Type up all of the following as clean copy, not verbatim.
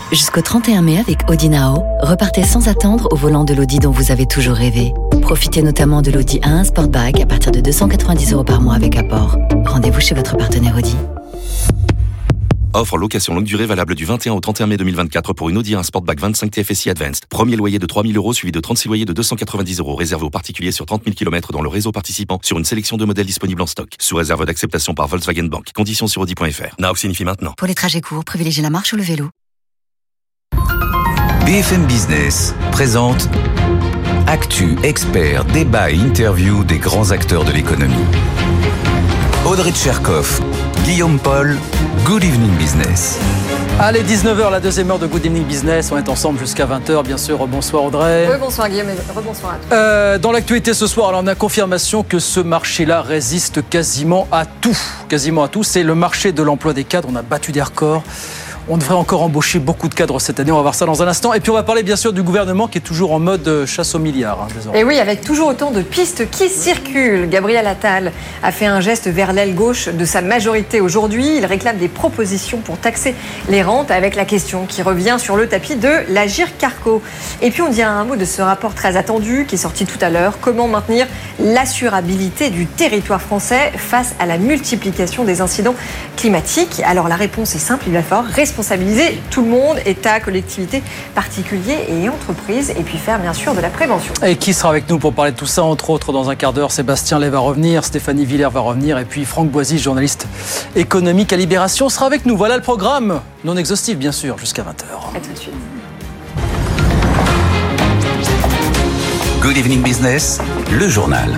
Jusqu'au 31 mai avec Audi Now, repartez sans attendre au volant de l'Audi dont vous avez toujours rêvé. Profitez notamment de l'Audi A1 Sportback à partir de 290 € par mois avec apport. Rendez-vous chez votre partenaire Audi. Offre location longue durée valable du 21 au 31 mai 2024 pour une Audi A1 Sportback 25 TFSI Advanced. Premier loyer de 3 000 € suivi de 36 loyers de 290 € réservé aux particuliers sur 30 000 km dans le réseau participant sur une sélection de modèles disponibles en stock. Sous réserve d'acceptation par Volkswagen Bank. Conditions sur Audi.fr. Now signifie maintenant. Pour les trajets courts, privilégiez la marche ou le vélo. BFM Business présente Actu, experts, débat et interview des grands acteurs de l'économie. Audrey Tcherkov, Guillaume Paul, Good Evening Business. Allez, 19h, la deuxième heure de Good Evening Business. On est ensemble jusqu'à 20h, bien sûr. Bonsoir Audrey. Bonsoir Guillaume et rebonsoir à tous. Dans l'actualité ce soir, alors on a confirmation que ce marché-là résiste quasiment à tout. Quasiment à tout. C'est le marché de l'emploi des cadres. On a battu des records. On devrait encore embaucher beaucoup de cadres cette année. On va voir ça dans un instant. Et puis on va parler bien sûr du gouvernement qui est toujours en mode chasse aux milliards. Et oui, avec toujours autant de pistes qui circulent. Gabriel Attal a fait un geste vers l'aile gauche de sa majorité aujourd'hui. Il réclame des propositions pour taxer les rentes avec la question qui revient sur le tapis de l'Agirc Carco. Et puis on dira un mot de ce rapport très attendu qui est sorti tout à l'heure. Comment maintenir l'assurabilité du territoire français face à la multiplication des incidents climatiques? Alors la réponse est simple, il va falloir responsabiliser tout le monde, État, collectivités, particuliers et entreprises, et puis faire bien sûr de la prévention. Et qui sera avec nous pour parler de tout ça, entre autres dans un quart d'heure? Sébastien Lay va revenir, Stéphanie Villers va revenir, et puis Franck Boisy, journaliste économique à Libération, sera avec nous. Voilà le programme, non exhaustif bien sûr, jusqu'à 20h. À tout de suite. Good Evening Business, le journal.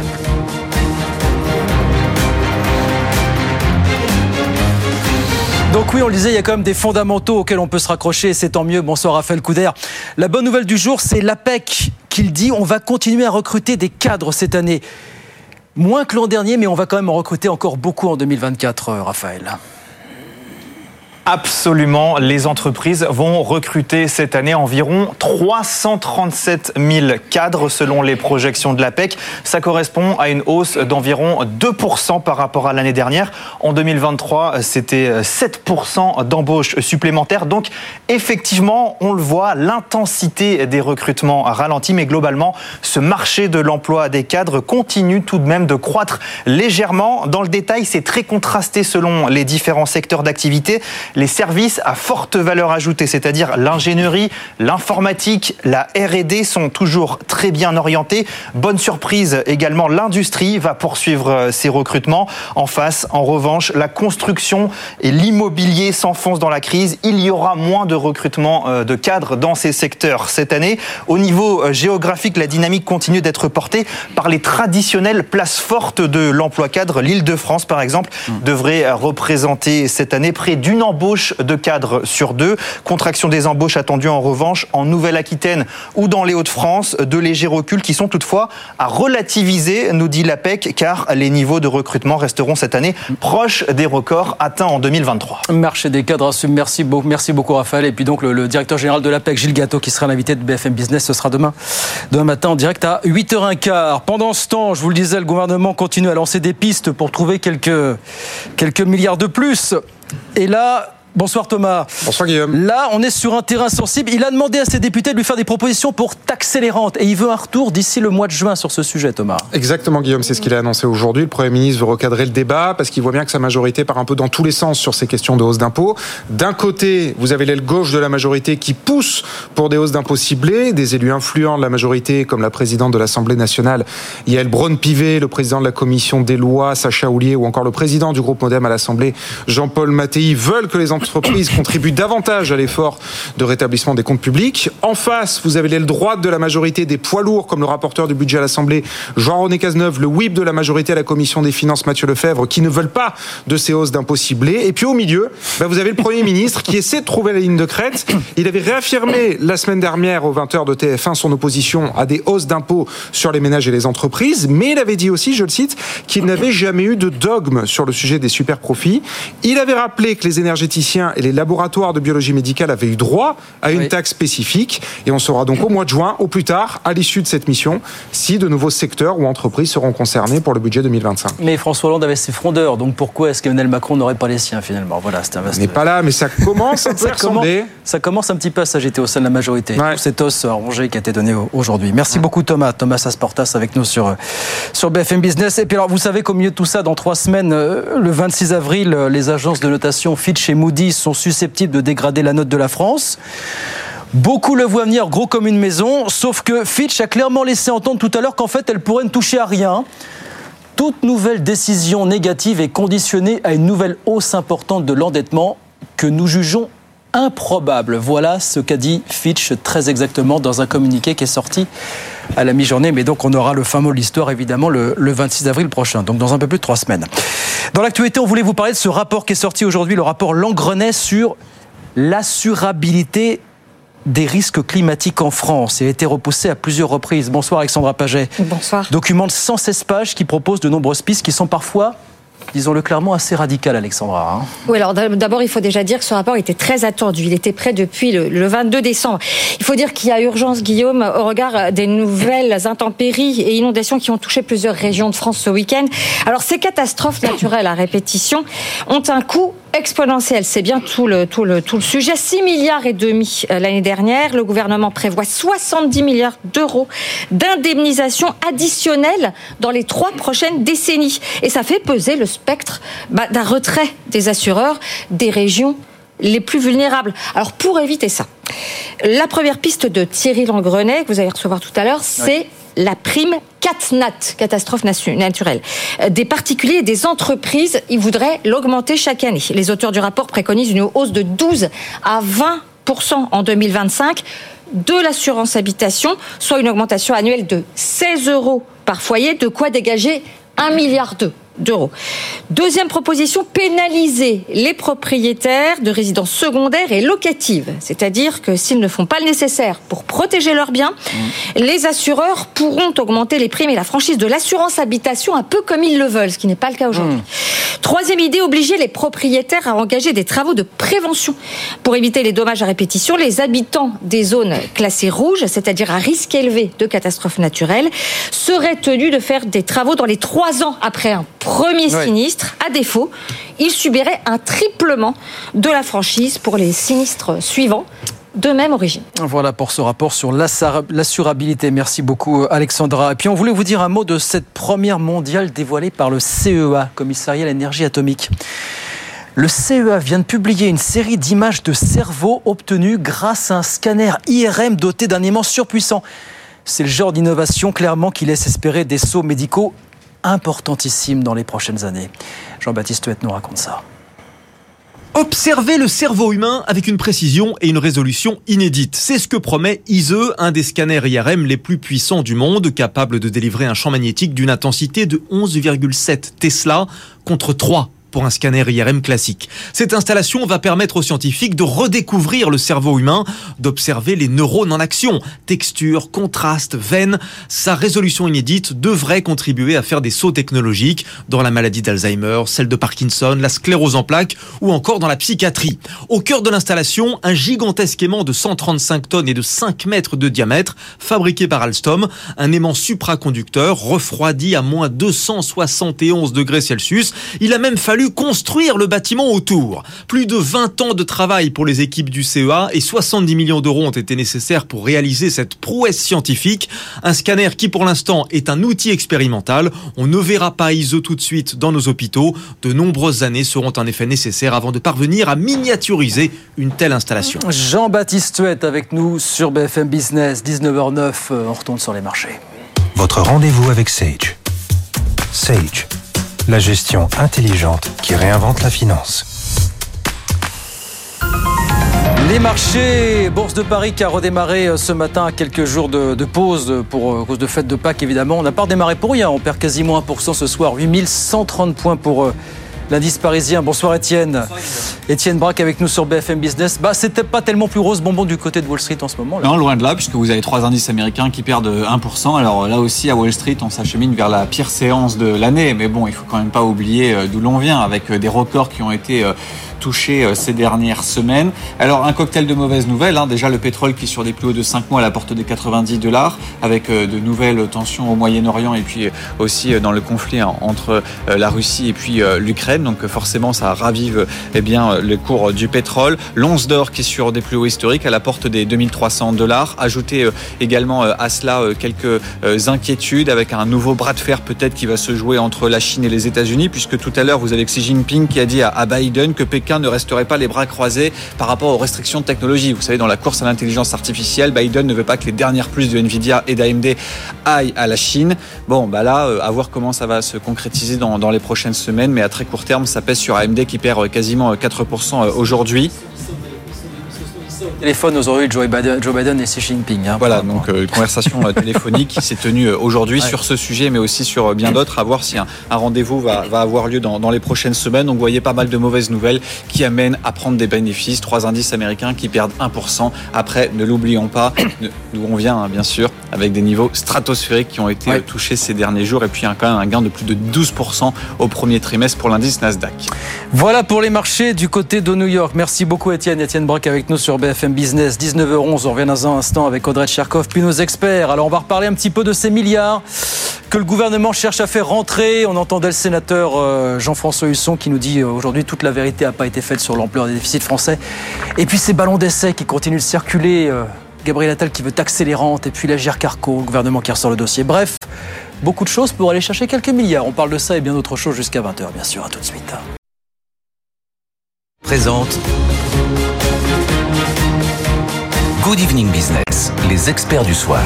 Donc oui, on le disait, il y a quand même des fondamentaux auxquels on peut se raccrocher et c'est tant mieux. Bonsoir Raphaël Couder. La bonne nouvelle du jour, c'est l'APEC qui le dit. On va continuer à recruter des cadres cette année. Moins que l'an dernier, mais on va quand même en recruter encore beaucoup en 2024, Raphaël. Absolument, les entreprises vont recruter cette année environ 337 000 cadres selon les projections de l'APEC. Ça correspond à une hausse d'environ 2% par rapport à l'année dernière. En 2023, c'était 7% d'embauches supplémentaires. Donc effectivement, on le voit, l'intensité des recrutements a ralenti, mais globalement, ce marché de l'emploi des cadres continue tout de même de croître légèrement. Dans le détail, c'est très contrasté selon les différents secteurs d'activité. Les services à forte valeur ajoutée, c'est-à-dire l'ingénierie, l'informatique, la R&D sont toujours très bien orientés. Bonne surprise également, l'industrie va poursuivre ses recrutements. En face, en revanche, la construction et l'immobilier s'enfoncent dans la crise. Il y aura moins de recrutement de cadres dans ces secteurs cette année. Au niveau géographique, la dynamique continue d'être portée par les traditionnelles places fortes de l'emploi cadre. L'Île-de-France, par exemple, devrait représenter cette année près d'une embauche de cadres sur 2. Contraction des embauches attendue en revanche en Nouvelle-Aquitaine ou dans les Hauts-de-France. De légers reculs qui sont toutefois à relativiser, nous dit l'APEC, car les niveaux de recrutement resteront cette année proches des records atteints en 2023. Marché des cadres assume. Merci beaucoup Raphaël. Et puis donc le directeur général de l'APEC, Gilles Gâteau, qui sera l'invité de BFM Business, ce sera demain matin en direct à 8h15. Pendant ce temps, je vous le disais, le gouvernement continue à lancer des pistes pour trouver quelques milliards de plus. Et là, bonsoir Thomas. Bonsoir Guillaume. Là, on est sur un terrain sensible. Il a demandé à ses députés de lui faire des propositions pour taxer les rentes. Et il veut un retour d'ici le mois de juin sur ce sujet, Thomas. Exactement Guillaume, c'est ce qu'il a annoncé aujourd'hui. Le Premier ministre veut recadrer le débat parce qu'il voit bien que sa majorité part un peu dans tous les sens sur ces questions de hausse d'impôts. D'un côté, vous avez l'aile gauche de la majorité qui pousse pour des hausses d'impôts ciblées. Des élus influents de la majorité, comme la présidente de l'Assemblée nationale, Yael Braun-Pivet, le président de la commission des lois, Sacha Houlié, ou encore le président du groupe Modem à l'Assemblée, Jean-Paul Mattei, veulent que les entreprises contribuent davantage à l'effort de rétablissement des comptes publics. En face, vous avez l'aile droite de la majorité, des poids lourds comme le rapporteur du budget à l'Assemblée, Jean-René Cazeneuve, le whip de la majorité à la commission des finances, Mathieu Lefebvre, qui ne veulent pas de ces hausses d'impôts ciblées. Et puis au milieu, vous avez le Premier ministre qui essaie de trouver la ligne de crête. Il avait réaffirmé la semaine dernière aux 20h de TF1 son opposition à des hausses d'impôts sur les ménages et les entreprises, mais il avait dit aussi, je le cite, qu'il n'avait jamais eu de dogme sur le sujet des super profits. Il avait rappelé que les énergéticiens praticiens et les laboratoires de biologie médicale avaient eu droit à une taxe spécifique. Et on saura donc au mois de juin, au plus tard, à l'issue de cette mission, si de nouveaux secteurs ou entreprises seront concernés pour le budget 2025. Mais François Hollande avait ses frondeurs, donc pourquoi est-ce qu'Emmanuel Macron n'aurait pas les siens finalement? Voilà, c'est un vaste... On n'est pas là, mais ça commence un peu à ressembler. Ça commence un petit peu à s'agiter au sein de la majorité. Ouais. Cet os rongé qui a été donné aujourd'hui. Merci beaucoup Thomas Asportas avec nous sur BFM Business. Et puis alors, vous savez qu'au milieu de tout ça, dans 3 semaines, le 26 avril, les agences de notation Fitch et Moody's sont susceptibles de dégrader la note de la France. Beaucoup le voient venir gros comme une maison, sauf que Fitch a clairement laissé entendre tout à l'heure qu'en fait, elle pourrait ne toucher à rien. Toute nouvelle décision négative est conditionnée à une nouvelle hausse importante de l'endettement que nous jugeons improbable. Voilà ce qu'a dit Fitch très exactement dans un communiqué qui est sorti à la mi-journée. Mais donc on aura le fin mot de l'histoire évidemment le 26 avril prochain, donc dans un peu plus de 3 semaines. Dans l'actualité, on voulait vous parler de ce rapport qui est sorti aujourd'hui, le rapport Langrenay sur l'assurabilité des risques climatiques en France. Il a été repoussé à plusieurs reprises. Bonsoir Alexandra Paget. Bonsoir. Document de 116 pages qui propose de nombreuses pistes qui sont parfois, disons-le clairement, assez radicales, Alexandra. Oui, alors d'abord, il faut déjà dire que ce rapport était très attendu. Il était prêt depuis le 22 décembre. Il faut dire qu'il y a urgence, Guillaume, au regard des nouvelles intempéries et inondations qui ont touché plusieurs régions de France ce week-end. Alors, ces catastrophes naturelles à répétition ont un coût exponentiel. C'est bien tout le sujet. 6,5 milliards l'année dernière. Le gouvernement prévoit 70 milliards d'euros d'indemnisation additionnelle dans les 3 prochaines décennies. Et ça fait peser le spectre d'un retrait des assureurs des régions les plus vulnérables. Alors, pour éviter ça, la première piste de Thierry Langrenay, que vous allez recevoir tout à l'heure, c'est la prime CatNat, catastrophe naturelle. Des particuliers et des entreprises, ils voudraient l'augmenter chaque année. Les auteurs du rapport préconisent une hausse de 12 à 20% en 2025 de l'assurance habitation, soit une augmentation annuelle de 16 € par foyer, de quoi dégager 1,2 milliard d'euros. Deuxième proposition, pénaliser les propriétaires de résidences secondaires et locatives. C'est-à-dire que s'ils ne font pas le nécessaire pour protéger leurs biens, les assureurs pourront augmenter les primes et la franchise de l'assurance habitation un peu comme ils le veulent, ce qui n'est pas le cas aujourd'hui. Troisième idée, obliger les propriétaires à engager des travaux de prévention. Pour éviter les dommages à répétition, les habitants des zones classées rouges, c'est-à-dire à risque élevé de catastrophes naturelles, seraient tenus de faire des travaux dans les 3 ans après un premier sinistre. À défaut, ils subiraient un triplement de la franchise pour les sinistres suivants de même origine. Voilà pour ce rapport sur l'assurabilité. Merci beaucoup Alexandra. Et puis on voulait vous dire un mot de cette première mondiale dévoilée par le CEA, Commissariat à l'énergie atomique. Le CEA vient de publier une série d'images de cerveau obtenues grâce à un scanner IRM doté d'un aimant surpuissant. C'est le genre d'innovation clairement qui laisse espérer des sauts médicaux importantissime dans les prochaines années. Jean-Baptiste Huette nous raconte ça. Observer le cerveau humain avec une précision et une résolution inédite. C'est ce que promet ISE, un des scanners IRM les plus puissants du monde, capable de délivrer un champ magnétique d'une intensité de 11,7 Tesla contre 3 pour un scanner IRM classique. Cette installation va permettre aux scientifiques de redécouvrir le cerveau humain, d'observer les neurones en action, texture, contraste, veines. Sa résolution inédite devrait contribuer à faire des sauts technologiques dans la maladie d'Alzheimer, celle de Parkinson, la sclérose en plaques ou encore dans la psychiatrie. Au cœur de l'installation, un gigantesque aimant de 135 tonnes et de 5 mètres de diamètre, fabriqué par Alstom, un aimant supraconducteur refroidi à moins 271 degrés Celsius. Il a même fallu construire le bâtiment autour. Plus de 20 ans de travail pour les équipes du CEA et 70 millions d'euros ont été nécessaires pour réaliser cette prouesse scientifique. Un scanner qui pour l'instant est un outil expérimental. On ne verra pas ISE tout de suite dans nos hôpitaux. De nombreuses années seront en effet nécessaires avant de parvenir à miniaturiser une telle installation. Jean-Baptiste Huette avec nous sur BFM Business, 19h09, on retourne sur les marchés. Votre rendez-vous avec Sage. Sage. La gestion intelligente qui réinvente la finance. Les marchés, Bourse de Paris qui a redémarré ce matin à quelques jours de pause pour cause de fête de Pâques évidemment. On n'a pas redémarré pour rien, on perd quasiment 1% ce soir, 8130 points pour l'indice parisien. Bonsoir Étienne. Étienne Braque avec nous sur BFM Business. C'était pas tellement plus rose bonbon du côté de Wall Street en ce moment là. Non, loin de là, puisque vous avez 3 indices américains qui perdent 1%. Alors là aussi, à Wall Street, on s'achemine vers la pire séance de l'année. Mais bon, il faut quand même pas oublier d'où l'on vient, avec des records qui ont été touché ces dernières semaines. Alors un cocktail de mauvaises nouvelles, déjà le pétrole qui est sur des plus hauts de 5 mois à la porte des $90, avec de nouvelles tensions au Moyen-Orient et puis aussi dans le conflit entre la Russie et puis l'Ukraine. Donc forcément ça ravive le cours du pétrole. L'once d'or qui est sur des plus hauts historiques à la porte des $2,300. Ajoutez également à cela quelques inquiétudes avec un nouveau bras de fer peut-être qui va se jouer entre la Chine et les États-Unis, puisque tout à l'heure vous avez Xi Jinping qui a dit à Biden que Pékin ne resterait pas les bras croisés par rapport aux restrictions de technologie. Vous savez, dans la course à l'intelligence artificielle, Biden ne veut pas que les dernières puces de Nvidia et d'AMD aillent à la Chine. Bon, à voir comment ça va se concrétiser dans les prochaines semaines, mais à très court terme, ça pèse sur AMD qui perd quasiment 4% aujourd'hui. Téléphone aujourd'hui Joe Biden et Xi Jinping. Voilà, donc conversation téléphonique qui s'est tenue aujourd'hui sur ce sujet, mais aussi sur bien d'autres. À voir si un rendez-vous va avoir lieu dans les prochaines semaines. Donc vous voyez pas mal de mauvaises nouvelles qui amènent à prendre des bénéfices. 3 indices américains qui perdent 1%. Après, ne l'oublions pas, d'où on vient bien sûr, avec des niveaux stratosphériques qui ont été touchés ces derniers jours. Et puis quand même un gain de plus de 12% au premier trimestre pour l'indice Nasdaq. Voilà pour les marchés du côté de New York. Merci beaucoup Étienne Braque avec nous sur BFM Business. 19h11, on revient dans un instant avec Audrey Tcherkov, puis nos experts. Alors on va reparler un petit peu de ces milliards que le gouvernement cherche à faire rentrer. On entendait le sénateur Jean-François Husson qui nous dit aujourd'hui toute la vérité n'a pas été faite sur l'ampleur des déficits français. Et puis ces ballons d'essai qui continuent de circuler. Gabriel Attal qui veut taxer les rentes, et puis l'Agirc Carco, le gouvernement qui ressort le dossier. Bref, beaucoup de choses pour aller chercher quelques milliards. On parle de ça et bien d'autres choses jusqu'à 20h, bien sûr. À tout de suite. Présente Good Evening Business, les experts du soir.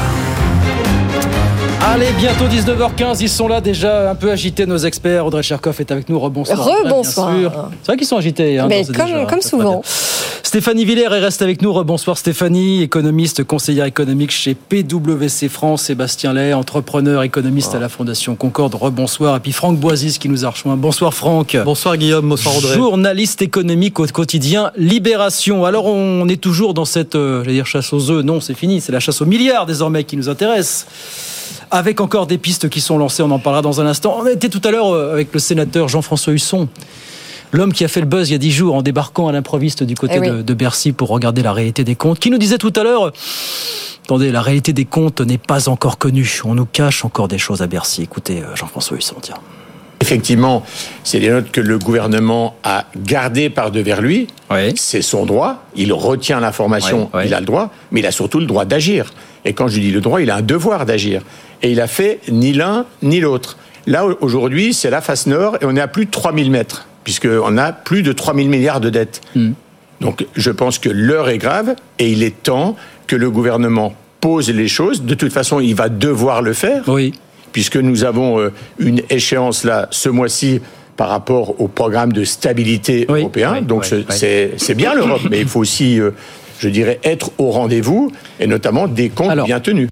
Allez, bientôt 19h15, ils sont là déjà un peu agités, nos experts. Audrey Tcherkov est avec nous, rebonsoir. Rebonsoir. C'est vrai qu'ils sont agités. Mais comme souvent. Stéphanie Villers reste avec nous, rebonsoir Stéphanie, économiste, conseillère économique chez PwC France. Sébastien Lay, entrepreneur, économiste à la Fondation Concorde, rebonsoir. Et puis Franck Boisis qui nous a rejoint. Bonsoir Franck. Bonsoir Guillaume, bonsoir Audrey. Journaliste économique au quotidien Libération. Alors on est toujours dans cette, chasse aux œufs. Non, c'est fini, c'est la chasse aux milliards désormais qui nous intéresse. Avec encore des pistes qui sont lancées, on en parlera dans un instant. On était tout à l'heure avec le sénateur Jean-François Husson, l'homme qui a fait le buzz il y a 10 jours en débarquant à l'improviste du côté de Bercy pour regarder la réalité des comptes, qui nous disait tout à l'heure, attendez, la réalité des comptes n'est pas encore connue, on nous cache encore des choses à Bercy. Écoutez Jean-François Husson, tiens. Effectivement, c'est des notes que le gouvernement a gardées par devers lui. Oui. C'est son droit. Il retient l'information, il a le droit, mais il a surtout le droit d'agir. Et quand je dis le droit, il a un devoir d'agir. Et il a fait ni l'un ni l'autre. Là, aujourd'hui, c'est la face nord et on est à plus de 3000 mètres, puisqu'on a plus de 3000 milliards de dettes. Donc, je pense que l'heure est grave et il est temps que le gouvernement pose les choses. De toute façon, il va devoir le faire. Oui. Puisque nous avons une échéance là, ce mois-ci, par rapport au programme de stabilité européen. Donc c'est bien l'Europe, mais il faut aussi, je dirais, être au rendez-vous, et notamment des comptes bien tenus.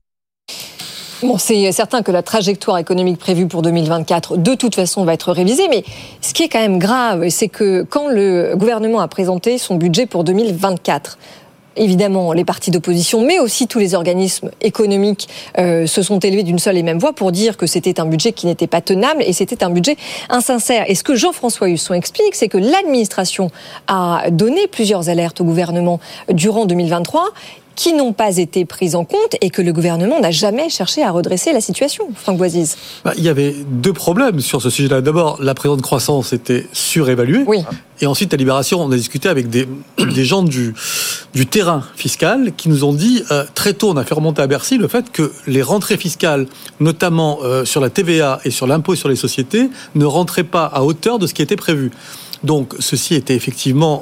Bon, c'est certain que la trajectoire économique prévue pour 2024, de toute façon, va être révisée. Mais ce qui est quand même grave, c'est que quand le gouvernement a présenté son budget pour 2024, évidemment, les partis d'opposition, mais aussi tous les organismes économiques se sont élevés d'une seule et même voix pour dire que c'était un budget qui n'était pas tenable et c'était un budget insincère. Et ce que Jean-François Husson explique, c'est que l'administration a donné plusieurs alertes au gouvernement durant 2023 qui n'ont pas été prises en compte et que le gouvernement n'a jamais cherché à redresser la situation. Franck Boisis. Il y avait deux problèmes sur ce sujet-là. D'abord, la prévision de croissance était surévaluée. Oui. Et ensuite, à Libération, on a discuté avec des gens du terrain fiscal qui nous ont dit, très tôt, on a fait remonter à Bercy le fait que les rentrées fiscales, notamment sur la TVA et sur l'impôt sur les sociétés, ne rentraient pas à hauteur de ce qui était prévu. Donc, ceci était effectivement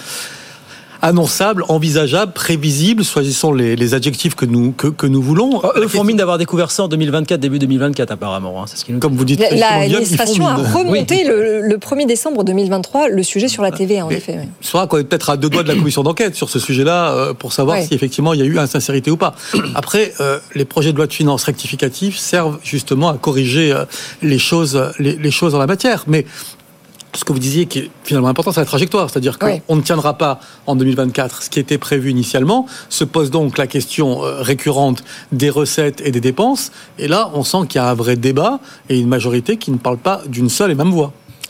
annonçable, envisageable, prévisible, choisissons les adjectifs que nous voulons. Eux font mine d'avoir découvert ça en 2024, début 2024 apparemment. C'est ce qui nous... Comme vous dites, l'administration a remonté le 1er décembre 2023 le sujet sur la TVA, en effet. Il faudra qu'on est peut-être à deux doigts de la commission d'enquête sur ce sujet-là pour savoir si effectivement il y a eu insincérité ou pas. Après, les projets de loi de finances rectificatifs servent justement à corriger les choses en la matière. Mais ce que vous disiez qui est finalement important, c'est la trajectoire. C'est-à-dire qu'on ne tiendra pas en 2024 ce qui était prévu initialement. Se pose donc la question récurrente des recettes et des dépenses. Et là, on sent qu'il y a un vrai débat et une majorité qui ne parle pas d'une seule et même voix.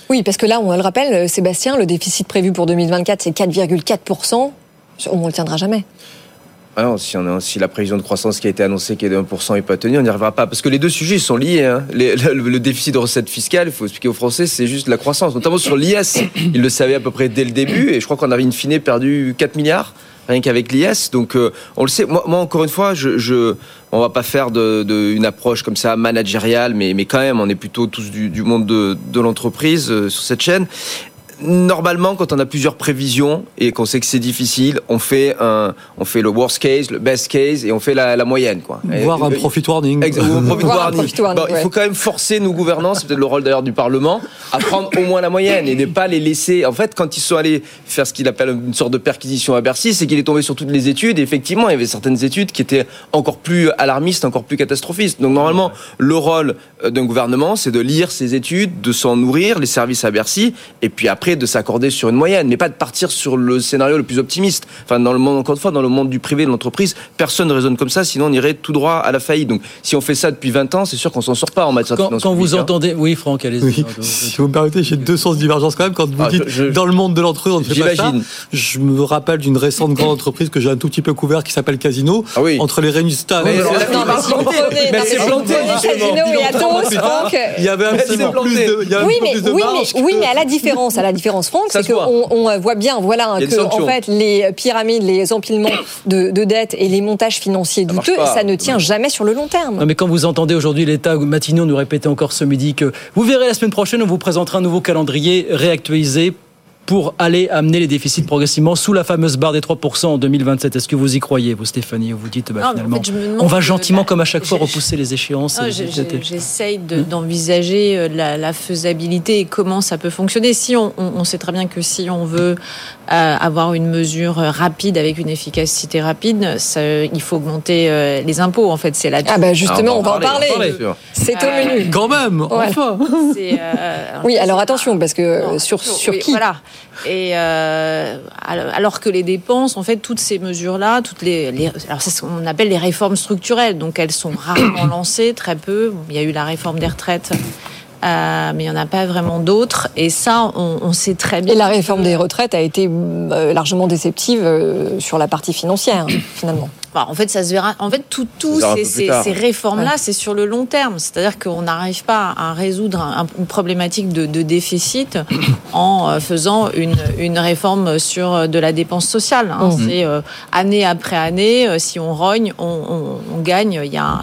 Oui, parce que là, on le rappelle, Sébastien, le déficit prévu pour 2024, c'est 4,4%. On ne le tiendra jamais. Alors, si la prévision de croissance qui a été annoncée, qui est de 1%, n'est pas tenue, on n'y arrivera pas. Parce que les deux sujets sont liés. Hein. Le déficit de recettes fiscales, il faut expliquer aux Français, c'est juste la croissance. Notamment sur l'IS, ils le savaient à peu près dès le début. Et je crois qu'on avait in fine perdu 4 milliards, rien qu'avec l'IS. Donc, on le sait. Moi encore une fois, on va pas faire une approche comme ça managériale, mais quand même, on est plutôt tous du monde de l'entreprise sur cette chaîne. Normalement, quand on a plusieurs prévisions et qu'on sait que c'est difficile, on fait le worst case, le best case et on fait la moyenne, quoi. Voire un profit warning. Exactement, profit warning. Bon, il faut quand même forcer nos gouvernants, c'est peut-être le rôle d'ailleurs du Parlement, à prendre au moins la moyenne et ne pas les laisser. En fait, quand ils sont allés faire ce qu'il appelle une sorte de perquisition à Bercy, c'est qu'il est tombé sur toutes les études. Et effectivement, il y avait certaines études qui étaient encore plus alarmistes, encore plus catastrophistes. Donc normalement, le rôle d'un gouvernement, c'est de lire ces études, de s'en nourrir, les services à Bercy, et puis après de s'accorder sur une moyenne, mais pas de partir sur le scénario le plus optimiste. Enfin, dans le monde, encore une fois, dans le monde du privé, de l'entreprise, personne ne raisonne comme ça, sinon on irait tout droit à la faillite. Donc, si on fait ça depuis 20 ans, c'est sûr qu'on s'en sort pas en matière de finances publiques. Quand vous entendez, oui, Franck, allez-y. Oui. Si vous me permettez, j'ai deux sens de divergence quand même. Quand vous dites dans le monde de l'entreprise, on ne fait pas ça. Je me rappelle d'une récente grande entreprise que j'ai un tout petit peu couvert qui s'appelle Casino. Ah oui. Entre les Rénistas. Mais c'est planté. Il y avait un petit peu plus de marge. Oui, mais à la différence, Franck, c'est qu'on voit bien, que en fait, les pyramides, les empilements de dettes et les montages financiers douteux, ça ne tient jamais sur le long terme. Non, mais quand vous entendez aujourd'hui l'État, Matignon nous répétait encore ce midi que vous verrez la semaine prochaine, on vous présentera un nouveau calendrier réactualisé pour aller amener les déficits progressivement sous la fameuse barre des 3% en 2027. Est-ce que vous y croyez, vous, Stéphanie, ou vous dites, finalement, en fait, on va gentiment, comme à chaque fois, repousser les échéances? J'essaye d'envisager la faisabilité et comment ça peut fonctionner. Si on sait très bien que si on veut avoir une mesure rapide avec une efficacité rapide, il faut augmenter les impôts, en fait. C'est là. Justement, on va en parler. C'est au menu. Quand même, enfin. Oui, alors attention, parce que sur qui? Voilà. Et alors que les dépenses, en fait, toutes ces mesures-là, alors c'est ce qu'on appelle les réformes structurelles, donc elles sont rarement lancées, très peu. Il y a eu la réforme des retraites, mais il n'y en a pas vraiment d'autres. Et ça, on sait très bien. Et la réforme des retraites a été largement déceptive sur la partie financière, finalement. En fait, ça se verra. En fait, ces réformes-là, c'est sur le long terme. C'est-à-dire qu'on n'arrive pas à résoudre une problématique de déficit en faisant une réforme sur de la dépense sociale. C'est année après année, si on rogne, on gagne. Il y a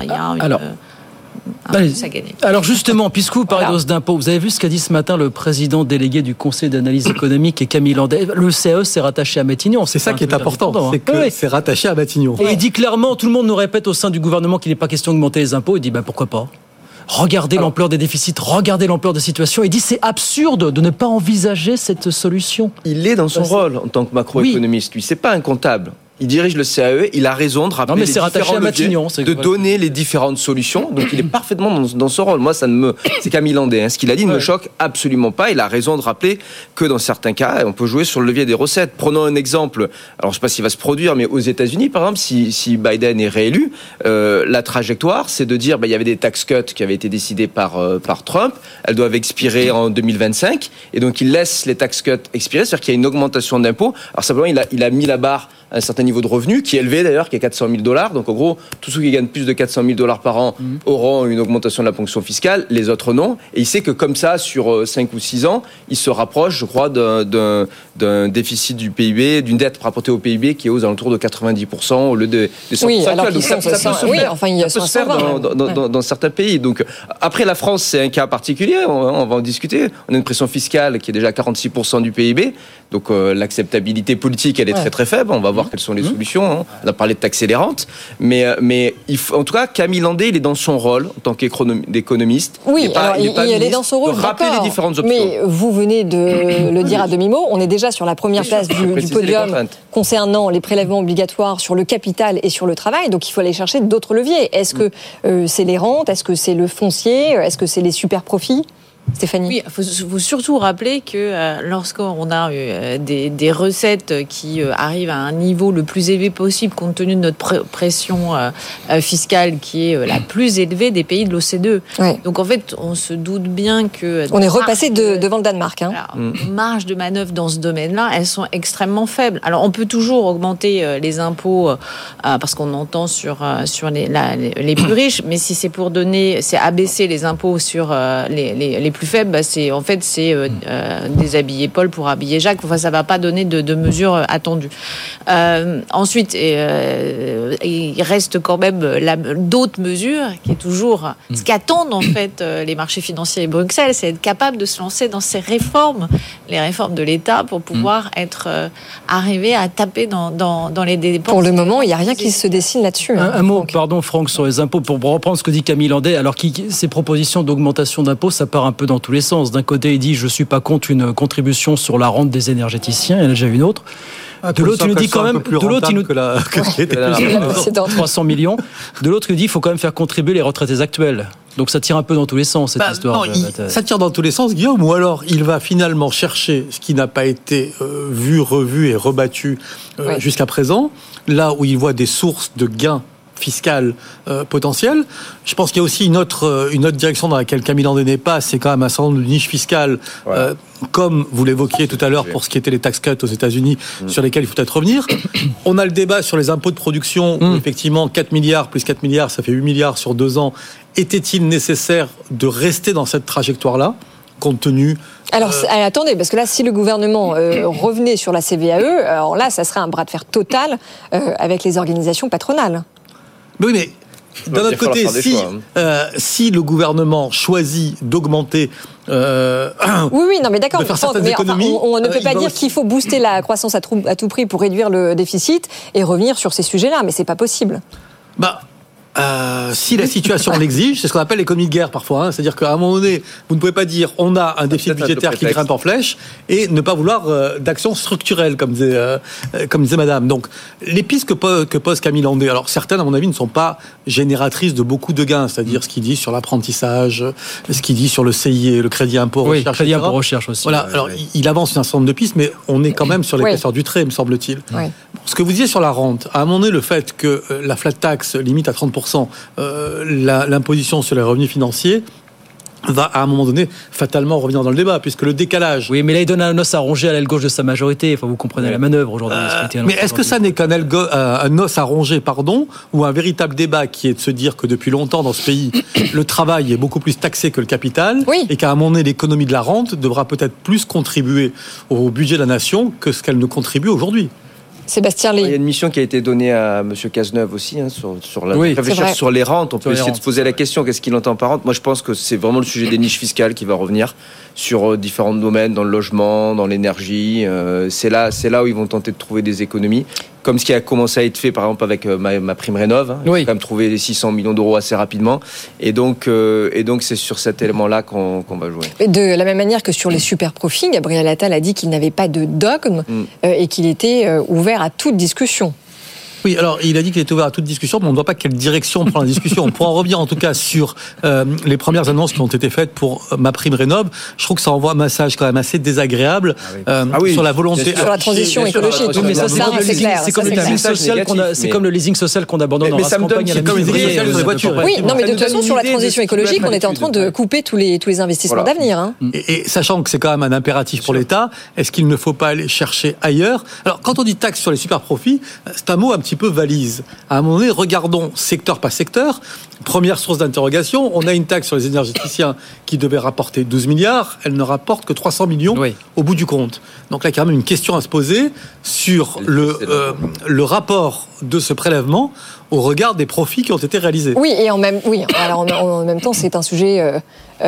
Alors justement, puisque vous parlez d'hausse d'impôts, vous avez vu ce qu'a dit ce matin le président délégué du Conseil d'analyse économique et Camille Landais. Le CAE s'est rattaché à Matignon. C'est ça qui est important, c'est que c'est rattaché à Matignon. Et il dit clairement, tout le monde nous répète au sein du gouvernement qu'il n'est pas question d'augmenter les impôts. Il dit pourquoi pas. Regardez l'ampleur des déficits, regardez l'ampleur des situations. Il dit c'est absurde de ne pas envisager cette solution. Il est dans son rôle en tant que macroéconomiste. Lui, c'est pas un comptable. Il dirige le CAE, il a raison de rappeler les différents leviers, de donner les différentes solutions. Donc il est parfaitement dans ce rôle. Moi, c'est Camille Landais. Ce qu'il a dit ne me choque absolument pas. Il a raison de rappeler que dans certains cas, on peut jouer sur le levier des recettes. Prenons un exemple. Alors je ne sais pas s'il va se produire, mais aux États-Unis, par exemple, si Biden est réélu, la trajectoire, c'est de dire, il y avait des tax cuts qui avaient été décidés par Trump. Elles doivent expirer en 2025, et donc il laisse les tax cuts expirer, c'est-à-dire qu'il y a une augmentation d'impôts. Alors simplement, il a mis la barre à un certain niveau de revenu, qui est élevé d'ailleurs, qui est $400 000. Donc en gros, tous ceux qui gagnent plus de $400 000 par an auront une augmentation de la ponction fiscale, les autres non. Et il sait que comme ça, sur 5 ou 6 ans, il se rapproche, je crois, d'un déficit du PIB, d'une dette rapportée au PIB qui est aux alentours de 90% au lieu des 100% actuels. Donc ça peut se faire dans certains pays. Donc après, la France, c'est un cas particulier, on va en discuter. On a une pression fiscale qui est déjà à 46% du PIB. Donc l'acceptabilité politique, elle est très très faible. On va voir quelles sont les solutions. On a parlé de taxer les rentes, mais en tout cas, Camille Landais, il est dans son rôle en tant qu'économiste. Oui, il est dans son rôle. De rappeler les différentes options. Mais vous venez de le dire à demi-mot. On est déjà sur la première place du podium concernant les prélèvements obligatoires sur le capital et sur le travail. Donc il faut aller chercher d'autres leviers. Est-ce que c'est les rentes? Est-ce que c'est le foncier? Est-ce que c'est les super profits? Stéphanie. Oui, il faut surtout rappeler que lorsqu'on a des recettes qui arrivent à un niveau le plus élevé possible compte tenu de notre pression fiscale qui est la plus élevée des pays de l'OCDE. Ouais. Donc en fait, on se doute bien que... On est repassé devant le Danemark. Marge de manœuvre dans ce domaine-là, elles sont extrêmement faibles. Alors on peut toujours augmenter les impôts parce qu'on entend sur les plus riches, mais si c'est pour abaisser les impôts sur les plus faibles, c'est déshabiller Paul pour habiller Jacques. Enfin, ça va pas donner de mesures attendues. Ensuite, il reste quand même d'autres mesures qui est toujours ce qu'attendent en fait les marchés financiers et Bruxelles, c'est être capable de se lancer dans ces réformes, les réformes de l'État pour pouvoir être arrivé à taper dans les dépenses. Pour le moment, il n'y a rien qui se dessine là-dessus. Un mot, pardon Franck, sur les impôts pour reprendre ce que dit Camille Landais. Alors ces propositions d'augmentation d'impôts, ça part un peu dans tous les sens. D'un côté, il dit je suis pas contre une contribution sur la rente des énergéticiens. Il y en a déjà une autre. De l'autre, il nous dit quand même. De l'autre, il nous dit 300 millions. De l'autre, il nous dit il faut quand même faire contribuer les retraités actuels. Donc ça tire un peu dans tous les sens cette histoire. Non, ça tire dans tous les sens, Guillaume. Ou alors il va finalement chercher ce qui n'a pas été vu, revu et rebattu jusqu'à présent, là où il voit des sources de gains fiscal potentiel. Je pense qu'il y a aussi une autre direction dans laquelle Camille Landais n'est pas, c'est quand même un certain nombre de niches fiscales, comme vous l'évoquiez tout à l'heure pour ce qui était les tax cuts aux États-Unis, sur lesquels il faut peut-être revenir. On a le débat sur les impôts de production, où effectivement 4 milliards plus 4 milliards, ça fait 8 milliards sur 2 ans. Était-il nécessaire de rester dans cette trajectoire-là, compte tenu... Alors, attendez, parce que là, si le gouvernement revenait sur la CVAE, alors là, ça serait un bras de fer total avec les organisations patronales. Oui, mais d'un autre côté, si le gouvernement choisit d'augmenter... oui, non, mais d'accord. De faire certaines économies, on ne peut pas dire qu'il faut booster la croissance à tout prix pour réduire le déficit et revenir sur ces sujets-là, mais c'est pas possible. Si la situation l'exige, c'est ce qu'on appelle l'économie de guerre parfois. C'est-à-dire qu'à un moment donné, vous ne pouvez pas dire on a un déficit budgétaire qui grimpe en flèche et ne pas vouloir d'action structurelle, comme disait Madame. Donc, les pistes que pose Camille Landais, alors certaines, à mon avis, ne sont pas génératrices de beaucoup de gains. C'est-à-dire ce qu'il dit sur l'apprentissage, ce qu'il dit sur le CIE, le crédit impôt recherche. Oui, crédit impôt recherche aussi. Voilà. Alors, il avance un certain nombre de pistes, mais on est quand même sur l'épaisseur du trait, me semble-t-il. Oui. Ce que vous disiez sur la rente, à un moment donné, le fait que la flat tax limite à 30%, l'imposition sur les revenus financiers va à un moment donné fatalement revenir dans le débat, puisque le décalage... Oui, mais là il donne un os à ronger à l'aile gauche de sa majorité, enfin, vous comprenez la manœuvre aujourd'hui. Mais est-ce que ça n'est un os à ronger, ou un véritable débat qui est de se dire que depuis longtemps dans ce pays, le travail est beaucoup plus taxé que le capital, et qu'à un moment donné l'économie de la rente devra peut-être plus contribuer au budget de la nation que ce qu'elle ne contribue aujourd'hui? Sébastien Lé. Il y a une mission qui a été donnée à M. Cazeneuve aussi, réfléchir sur les rentes. On peut essayer de se poser la question, qu'est-ce qu'il entend par rente? Moi, je pense que c'est vraiment le sujet des niches fiscales qui va revenir sur différents domaines, dans le logement, dans l'énergie. C'est là où ils vont tenter de trouver des économies, comme ce qui a commencé à être fait, par exemple, avec ma prime rénov'. Il faut quand même trouver les 600 millions d'euros assez rapidement. Et donc c'est sur cet élément-là qu'on va jouer. De la même manière que sur les super profits, Gabriel Attal a dit qu'il n'avait pas de dogme et qu'il était ouvert à toute discussion. Oui, alors il a dit qu'il était ouvert à toute discussion, mais on ne voit pas quelle direction prend la discussion. On pourra en revenir en tout cas sur les premières annonces qui ont été faites pour ma prime rénov'. Je trouve que ça envoie un message quand même assez désagréable sur la volonté... Sur la transition écologique. Oui, mais ça, c'est comme le leasing social qu'on abandonne en race campagne à la voiture. Oui, non, mais de toute façon, sur la transition écologique, on était en train de couper tous les investissements d'avenir. Et sachant que c'est quand même un impératif pour l'État, est-ce qu'il ne faut pas aller chercher ailleurs? Alors, quand on dit taxe sur les super profits, c'est un mot un petit peu valise. À un moment donné, regardons secteur par secteur. Première source d'interrogation, on a une taxe sur les énergéticiens qui devait rapporter 12 milliards, elle ne rapporte que 300 millions au bout du compte. Donc là, il y a quand même une question à se poser sur le rapport de ce prélèvement au regard des profits qui ont été réalisés. Oui, et en même temps, c'est un sujet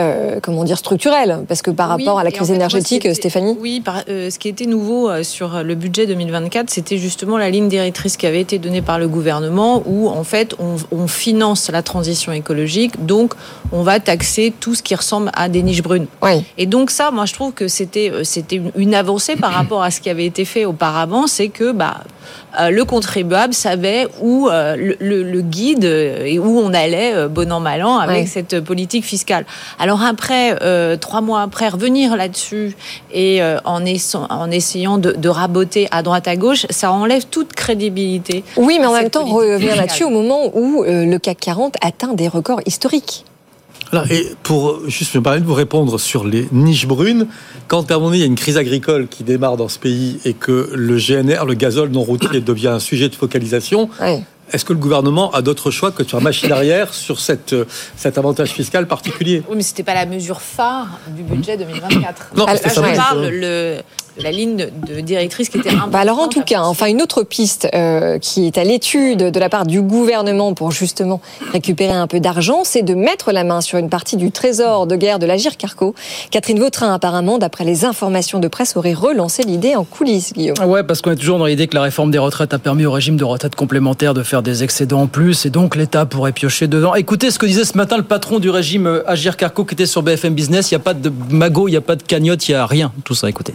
structurel, parce que par rapport à la crise énergétique, Stéphanie. Oui, ce qui était nouveau sur le budget 2024, c'était justement la ligne directrice qui avait été donnée par le gouvernement où, en fait, on finance la transition écologique, donc on va taxer tout ce qui ressemble à des niches brunes. Oui. Et donc ça, moi, je trouve que c'était une avancée par rapport à ce qui avait été fait auparavant, c'est que le contribuable savait où le guide et où on allait bon an mal an avec cette politique fiscale. Alors après, 3 mois après, revenir là-dessus et en essayant de raboter à droite à gauche, ça enlève toute crédibilité. Oui, mais en même temps, revenir là-dessus au moment où le CAC 40 atteint des records historiques. Alors, et pour juste me permettre de vous répondre sur les niches brunes, quand à un moment donné il y a une crise agricole qui démarre dans ce pays et que le GNR, le gazole non routier, devient un sujet de focalisation, est-ce que le gouvernement a d'autres choix que de faire machine arrière sur cet avantage fiscal particulier ? Oui, mais c'était pas la mesure phare du budget 2024. Non, là, je parle la ligne de directrice qui était importante. Alors en tout cas, une autre piste qui est à l'étude de la part du gouvernement pour justement récupérer un peu d'argent, c'est de mettre la main sur une partie du trésor de guerre de l'Agirc Arrco. Catherine Vautrin, apparemment, d'après les informations de presse, aurait relancé l'idée en coulisses, Guillaume. Ouais, parce qu'on est toujours dans l'idée que la réforme des retraites a permis au régime de retraite complémentaire de faire des excédents en plus, et donc l'État pourrait piocher dedans. Écoutez ce que disait ce matin le patron du régime Agirc Arrco qui était sur BFM Business. Il n'y a pas de magot, il n'y a pas de cagnotte, il n'y a rien. Tout ça, écoutez.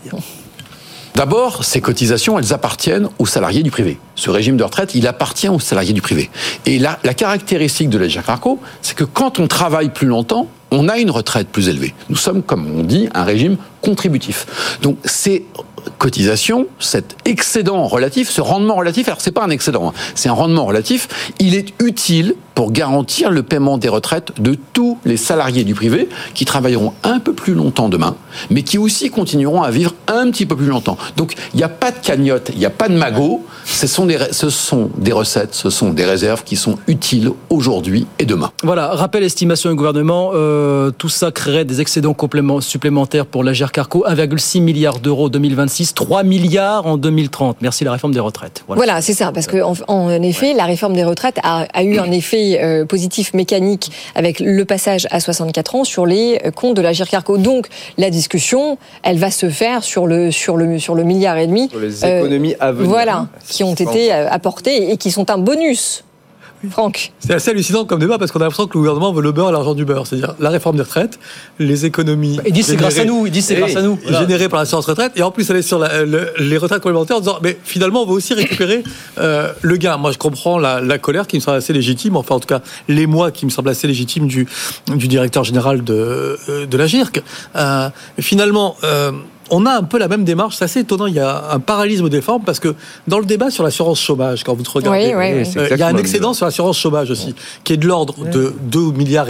D'abord, ces cotisations, elles appartiennent aux salariés du privé. Ce régime de retraite, il appartient aux salariés du privé. Et la caractéristique de l'Agirc Arrco, c'est que quand on travaille plus longtemps, on a une retraite plus élevée. Nous sommes, comme on dit, un régime contributif. Donc, ces cotisations, cet excédent relatif, ce rendement relatif, alors c'est pas un excédent, c'est un rendement relatif, il est utile pour garantir le paiement des retraites de tous les salariés du privé qui travailleront un peu plus longtemps demain, mais qui aussi continueront à vivre un petit peu plus longtemps. Donc, il n'y a pas de cagnotte, il n'y a pas de magot, ce sont des recettes, ce sont des réserves qui sont utiles aujourd'hui et demain. Voilà, rappel, estimation du gouvernement, tout ça créerait des excédents supplémentaires pour l'Agirc Arrco, 1,6 milliard d'euros en 2026, 3 milliards en 2030. Merci, la réforme des retraites. Voilà, c'est ça, parce qu'en effet, la réforme des retraites a eu un effet positif mécanique avec le passage à 64 ans sur les comptes de l'Agirc Arrco. Donc, la discussion, elle va se faire sur le milliard et demi. Sur les économies à venir. Voilà, qui ont été apportées et qui sont un bonus. Franck. C'est assez hallucinant comme débat parce qu'on a l'impression que le gouvernement veut le beurre et l'argent du beurre. C'est-à-dire la réforme des retraites, les économies. Ils disent c'est grâce à nous. Ils disent c'est grâce à nous. Générées par l'assurance retraite. Et en plus, aller sur les retraites complémentaires en disant mais finalement, on va aussi récupérer le gain. Moi, je comprends la colère qui me semble assez légitime. Enfin, en tout cas, l'émoi qui me semble assez légitime du directeur général de l'Agirc. Finalement. On a un peu la même démarche, c'est assez étonnant, il y a un parallélisme des formes parce que dans le débat sur l'assurance chômage, quand vous regardez, il y a un excédent sur l'assurance chômage aussi, qui est de l'ordre de 2,5 milliards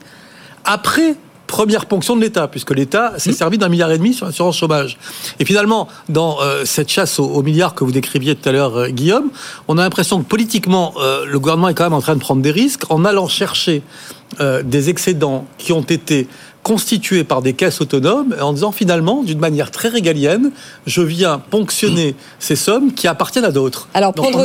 après première ponction de l'État, puisque l'État s'est servi d'1,5 milliard sur l'assurance chômage. Et finalement, dans cette chasse aux milliards que vous décriviez tout à l'heure, Guillaume, on a l'impression que politiquement, le gouvernement est quand même en train de prendre des risques en allant chercher des excédents qui ont été constitués par des caisses autonomes, en disant finalement, d'une manière très régalienne, je viens ponctionner ces sommes qui appartiennent à d'autres. Alors, prendre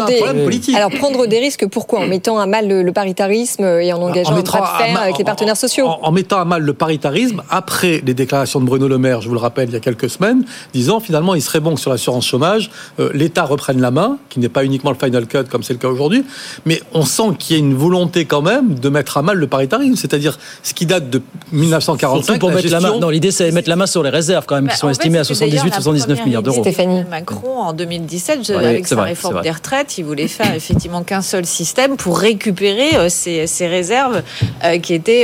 des risques, pourquoi ? En mettant à mal le paritarisme et en engageant un bras de fer avec les partenaires sociaux. En mettant à mal le paritarisme, après les déclarations de Bruno Le Maire, je vous le rappelle, il y a quelques semaines, disant finalement, il serait bon que sur l'assurance chômage, l'État reprenne la main, qui n'est pas uniquement le final cut comme c'est le cas aujourd'hui, mais on sent qu'il y a une volonté quand même de mettre à mal le paritarisme, c'est-à-dire ce qui date de 1945. Surtout pour mettre la main. Non, l'idée c'est de mettre la main sur les réserves quand même, qui sont estimées à 78-79 milliards d'euros. Stéphanie Macron en 2017, avec sa réforme des retraites, il voulait faire effectivement qu'un seul système pour récupérer ces réserves qui étaient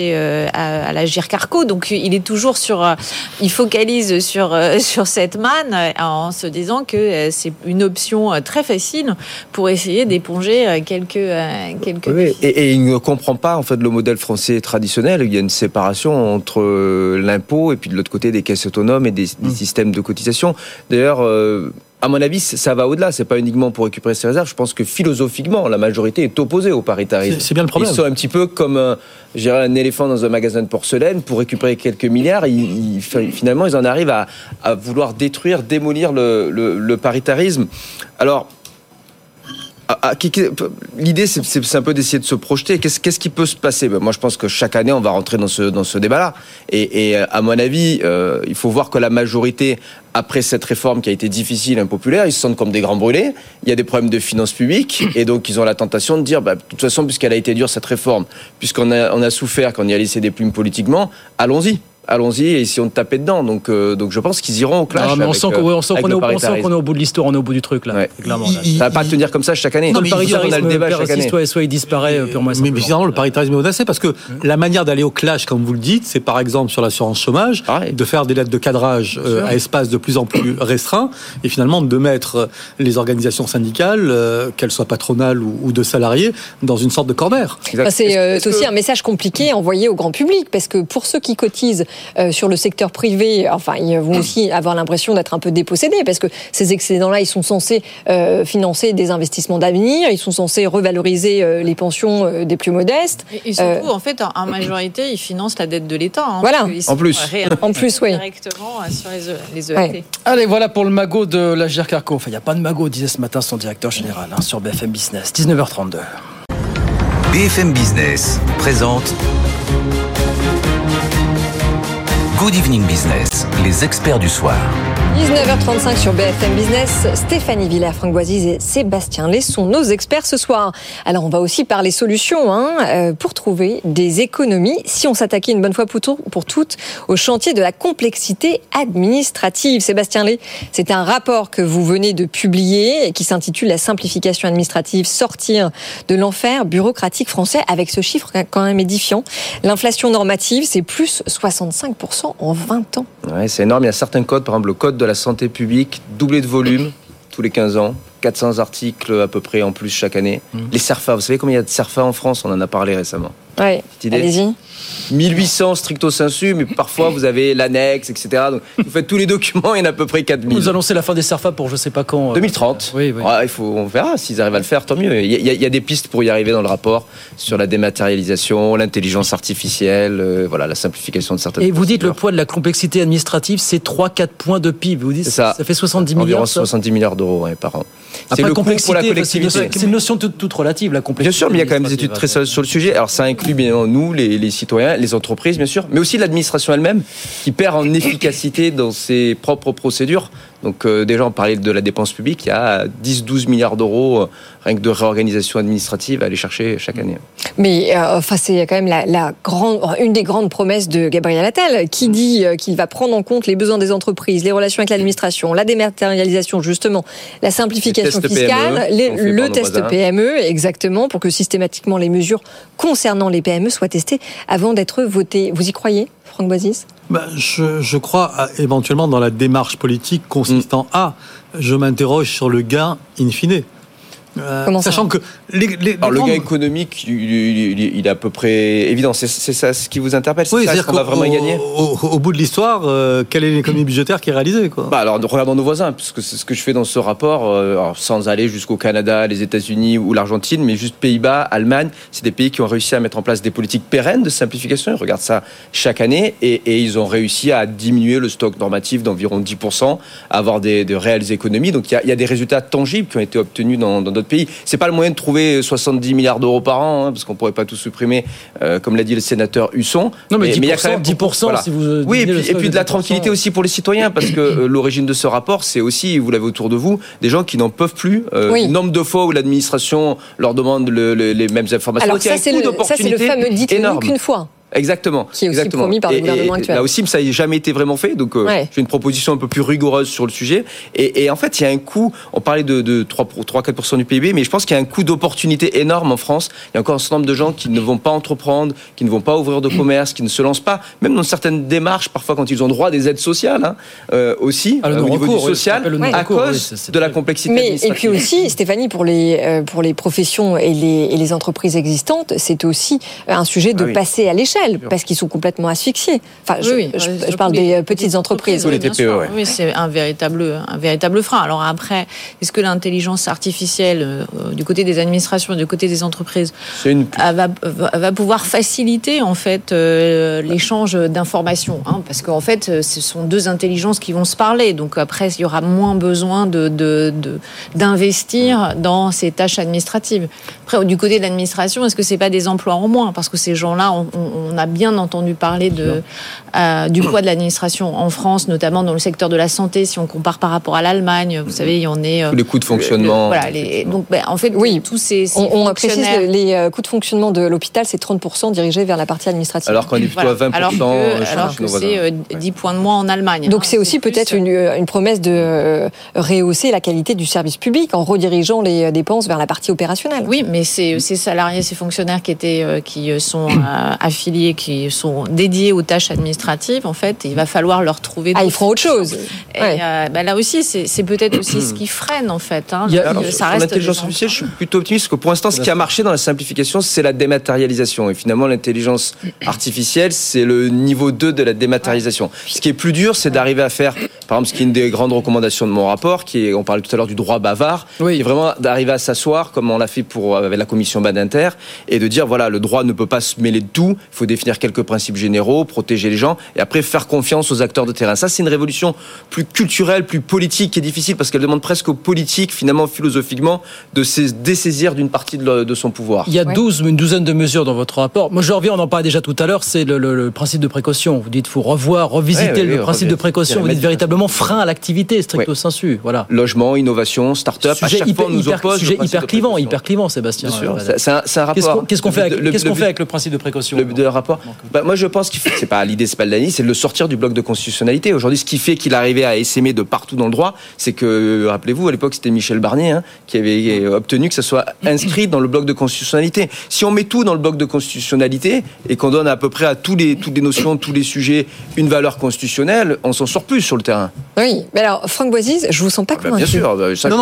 à l'Agirc Arrco. Donc il est toujours il focalise sur cette manne en se disant que c'est une option très facile pour essayer d'éponger quelques. Oui, et il ne comprend pas en fait le modèle français traditionnel. Il y a une séparation entre l'impôt et puis de l'autre côté des caisses autonomes et des systèmes de cotisation. D'ailleurs, à mon avis, ça va au-delà. C'est pas uniquement pour récupérer ces réserves. Je pense que philosophiquement, la majorité est opposée au paritarisme. C'est bien le problème. Ils sont un petit peu comme un éléphant dans un magasin de porcelaine. Pour récupérer quelques milliards, finalement, ils en arrivent à vouloir démolir le paritarisme. Alors, L'idée, c'est un peu d'essayer de se projeter. Qu'est-ce qui peut se passer? Moi, je pense que chaque année, on va rentrer dans ce débat-là. Et à mon avis, il faut voir que la majorité, après cette réforme qui a été difficile, impopulaire, ils se sentent comme des grands brûlés. Il y a des problèmes de finances publiques. Et donc, ils ont la tentation de dire, de toute façon, puisqu'elle a été dure, cette réforme, puisqu'on a souffert, qu'on y a laissé des plumes politiquement, allons-y et essayons de taper dedans. Donc je pense qu'ils iront au clash. On sent qu'on est au bout de l'histoire, on est au bout du truc là. Ouais. Clairement, ça va pas tenir comme ça chaque année. Non, le paritarisme, on a le débat chaque année. Soit il disparaît purement. Mais finalement, le paritarisme est menacé parce que la manière d'aller au clash, comme vous le dites, c'est par exemple sur l'assurance chômage, de faire des lettres de cadrage à espace de plus en plus restreint et finalement de mettre les organisations syndicales, qu'elles soient patronales ou de salariés, dans une sorte de corner. C'est aussi un message compliqué envoyé au grand public parce que pour ceux qui cotisent sur le secteur privé, ils vont aussi avoir l'impression d'être un peu dépossédés parce que ces excédents-là, ils sont censés financer des investissements d'avenir, ils sont censés revaloriser les pensions des plus modestes. Et surtout, en fait, en majorité, ils financent la dette de l'État. Voilà. En plus, oui. Directement sur les EAT. Ouais. Allez, voilà pour le magot de l'Agirc Arrco. Il n'y a pas de magot, disait ce matin son directeur général sur BFM Business. 19h32. BFM Business présente Good Evening Business, les experts du soir. 19h35 sur BFM Business, Stéphanie Villers, Franck Boisise et Sébastien Lay sont nos experts ce soir. Alors on va aussi parler solutions pour trouver des économies si on s'attaquait une bonne fois pour toutes au chantier de la complexité administrative. Sébastien Lay, c'est un rapport que vous venez de publier et qui s'intitule La simplification administrative, sortir de l'enfer bureaucratique français, avec ce chiffre quand même édifiant. L'inflation normative, c'est plus 65% en 20 ans. Ouais, c'est énorme. Il y a certains codes, par exemple le code de la santé publique, doublé de volume tous les 15 ans, 400 articles à peu près en plus chaque année. Les CERFA, vous savez combien il y a de CERFA en France? On en a parlé récemment. Oui, allez-y. 1800 stricto sensu, mais parfois vous avez l'annexe, etc. Donc vous faites tous les documents, il y en a à peu près 4000. Vous annoncez la fin des CERFA pour je sais pas quand. 2030. Oui. Ouais, on verra s'ils arrivent à le faire, tant mieux. Il y a des pistes pour y arriver dans le rapport sur la dématérialisation, l'intelligence artificielle, la simplification de certaines. Et vous dites le poids de la complexité administrative, c'est 3-4 points de PIB. Vous dites ça fait 70 milliards. Environ 70 milliards d'euros par an. Après, c'est le coût pour la collectivité. C'est une notion toute relative, la complexité. Bien sûr, mais il y a quand même des études très sérieuses sur le sujet. Alors ça inclut bien nous, les citoyens, les entreprises, bien sûr, mais aussi l'administration elle-même, qui perd en efficacité dans ses propres procédures. Donc déjà, on parlait de la dépense publique, il y a 10-12 milliards d'euros rien que de réorganisation administrative à aller chercher chaque année. Mais c'est quand même une des grandes promesses de Gabriel Attal, qui dit qu'il va prendre en compte les besoins des entreprises, les relations avec l'administration, la dématérialisation justement, la simplification fiscale, le test PME, exactement, pour que systématiquement les mesures concernant les PME soient testées avant d'être votées. Vous y croyez, Franck Boisise ? Je crois éventuellement dans la démarche politique consistant je m'interroge sur le gain in fine. Sachant que le gain économique, il est à peu près évident. C'est ça ce qui vous interpelle. Oui, c'est ça qu'on va vraiment y gagner. Au bout de l'histoire, quelle est l'économie budgétaire qui est réalisée, quoi ? Alors regardons nos voisins, puisque c'est ce que je fais dans ce rapport, sans aller jusqu'au Canada, les États-Unis ou l'Argentine, mais juste Pays-Bas, Allemagne. C'est des pays qui ont réussi à mettre en place des politiques pérennes de simplification. Ils regardent ça chaque année et ils ont réussi à diminuer le stock normatif d'environ 10%, à avoir de réelles économies. Donc il y a des résultats tangibles qui ont été obtenus dans d'autres pays. C'est pas le moyen de trouver 70 milliards d'euros par an, parce qu'on pourrait pas tout supprimer, comme l'a dit le sénateur Husson. Non, mais 10%, il y a quand même 10% si vous. Oui, et puis de la tranquillité aussi pour les citoyens, parce que l'origine de ce rapport, c'est aussi, vous l'avez autour de vous, des gens qui n'en peuvent plus. Nombre de fois où l'administration leur demande les mêmes informations. Alors ça, c'est le fameux dites-le qu'une fois. Exactement. Qui est aussi promis par le gouvernement actuel. Là aussi, ça n'a jamais été vraiment fait. Donc, j'ai une proposition un peu plus rigoureuse sur le sujet. Et en fait, il y a un coût. On parlait de 3-4% du PIB, mais je pense qu'il y a un coût d'opportunité énorme en France. Il y a encore un certain nombre de gens qui ne vont pas entreprendre, qui ne vont pas ouvrir de commerce, qui ne se lancent pas, même dans certaines démarches, parfois quand ils ont droit à des aides sociales, aussi, au niveau du social, à cause de la complexité administrative. Et puis aussi, Stéphanie, pour les professions et les entreprises existantes, c'est aussi un sujet de passer à l'échelle. professionnels, parce qu'ils sont complètement asphyxiés. Enfin, je parle des petites entreprises. Les TPE, oui, c'est un véritable frein. Alors après, est-ce que l'intelligence artificielle, du côté des administrations, du côté des entreprises, va pouvoir faciliter en fait l'échange d'informations, hein, parce qu'en fait, ce sont deux intelligences qui vont se parler. Donc après, il y aura moins besoin d'investir dans ces tâches administratives. Après, du côté de l'administration, est-ce que c'est pas des emplois en moins? Parce que ces gens-là, on a bien entendu parler du poids de l'administration en France, notamment dans le secteur de la santé, si on compare par rapport à l'Allemagne. Vous savez, il y en a... tous les coûts de fonctionnement. Donc, en fait, tous ces on précise, les coûts de fonctionnement de l'hôpital, c'est 30% dirigés vers la partie administrative. Alors qu'on est plutôt à 20%. Alors que c'est 10 points de moins en Allemagne. Donc c'est aussi peut-être une promesse de rehausser la qualité du service public en redirigeant les dépenses vers la partie opérationnelle. Oui, mais ces salariés, ces fonctionnaires qui sont affiliés, qui sont dédiés aux tâches administratives, en fait, il va falloir leur trouver... ils feront autre chose. Et là aussi, c'est peut-être aussi ce qui freine, en fait. Hein, sur l'intelligence artificielle, je suis plutôt optimiste, parce que pour l'instant, ce qui a marché dans la simplification, c'est la dématérialisation. Et finalement, l'intelligence artificielle, c'est le niveau 2 de la dématérialisation. Ce qui est plus dur, c'est d'arriver à faire, par exemple, ce qui est une des grandes recommandations de mon rapport, on parlait tout à l'heure du droit bavard, qui est vraiment d'arriver à s'asseoir, comme on l'a fait avec la commission Badinter, et de dire, voilà, le droit ne peut pas se mêler de tout, il faut définir quelques principes généraux, protéger les gens, et après faire confiance aux acteurs de terrain. Ça, c'est une révolution plus culturelle, plus politique, qui est difficile, parce qu'elle demande presque aux politiques, finalement, philosophiquement, de se dessaisir d'une partie de son pouvoir. Il y a une douzaine de mesures dans votre rapport. Moi, je reviens, on en parlait déjà tout à l'heure, c'est le principe de précaution. Vous dites, il faut revisiter le principe de précaution. Vous dites véritablement frein à l'activité, stricto sensu. Voilà. Logement, innovation, start-up, à chaque fois on nous oppose. Sujet hyper clivant, Sébastien. Bien sûr. C'est un rapport. Qu'est-ce qu'on fait avec le principe de précaution? Le rapport. Moi, je pense qu'il faut, c'est pas l'idée, c'est pas l'analyse, c'est de le sortir du bloc de constitutionnalité. Aujourd'hui, ce qui fait qu'il arrivait à essaimer de partout dans le droit, c'est que, rappelez-vous, à l'époque, c'était Michel Barnier qui avait obtenu que ça soit inscrit dans le bloc de constitutionnalité. Si on met tout dans le bloc de constitutionnalité et qu'on donne à peu près à toutes les notions, tous les sujets, une valeur constitutionnelle, on s'en sort plus sur le terrain. Oui, mais alors, Franck Boisiz, je vous sens pas convaincu. Bien sûr.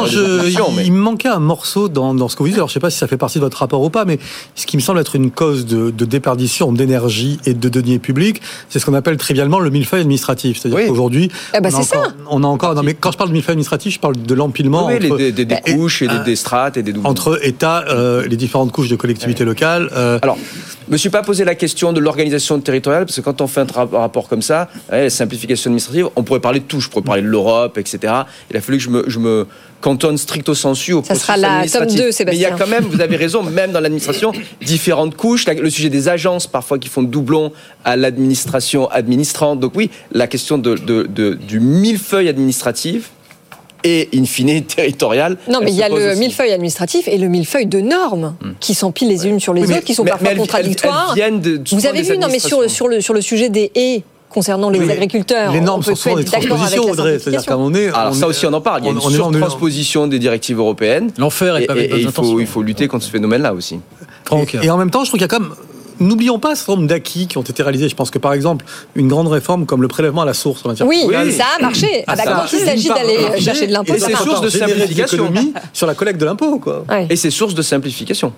Il me manquait un morceau dans ce que vous dites. Alors, je sais pas si ça fait partie de votre rapport ou pas, mais ce qui me semble être une cause de déperdition d'énergie et de deniers publics, c'est ce qu'on appelle trivialement le millefeuille administratif. C'est-à-dire qu'aujourd'hui, on a encore. Non, mais quand je parle de millefeuille administratif, je parle de l'empilement entre des couches et des strates et des doublons. Entre États, les différentes couches de collectivités locales. Alors, je me suis pas posé la question de l'organisation territoriale, parce que quand on fait un rapport comme ça, la simplification administrative, on pourrait parler de tout. Je pourrais parler de l'Europe, etc. Il a fallu que je me cantonne stricto sensu au processus administratif. Ça sera la top 2, Sébastien. Mais il y a quand même, vous avez raison, même dans l'administration, différentes couches. Le sujet des agences, parfois, qui font doublon à l'administration administrante. Donc oui, la question du millefeuille administratif et, in fine, territorial. Non, mais il y a le millefeuille administratif et le millefeuille de normes qui s'empilent les unes sur les autres, qui sont parfois contradictoires. Vous avez vu, sur le sujet des haies, concernant les agriculteurs, les normes sont souvent des transpositions, Audrey. C'est-à-dire qu'à un moment donné, alors ça aussi on en parle. Il y a une surtransposition des directives européennes. L'enfer est pas avec bonnes intentions. Il faut lutter contre ce phénomène-là aussi. Et en même temps, je trouve qu'il y a quand même. N'oublions pas ce nombre d'acquis qui ont été réalisés. Je pense que, par exemple, une grande réforme comme le prélèvement à la source en matière fiscale, ça a marché. Quand il s'agit d'aller chercher de l'impôt, ça marche. C'est source de simplification sur la collecte de l'impôt, quoi. Et c'est source de simplification.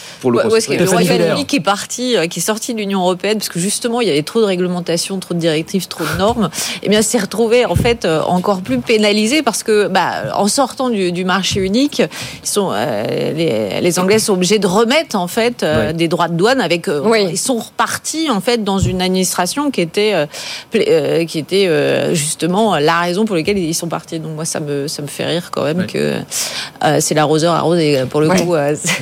Le Royaume-Uni qui est sorti de l'Union européenne, parce que justement il y avait trop de réglementations, trop de directives, trop de normes, et bien s'est retrouvé en fait encore plus pénalisé parce que en sortant du marché unique, les Anglais sont obligés de remettre en fait des droits de douane ils sont repartis en fait dans une administration qui était justement la raison pour laquelle ils sont partis. Donc moi ça me fait rire quand même que c'est l'arroseur arrosé pour le coup.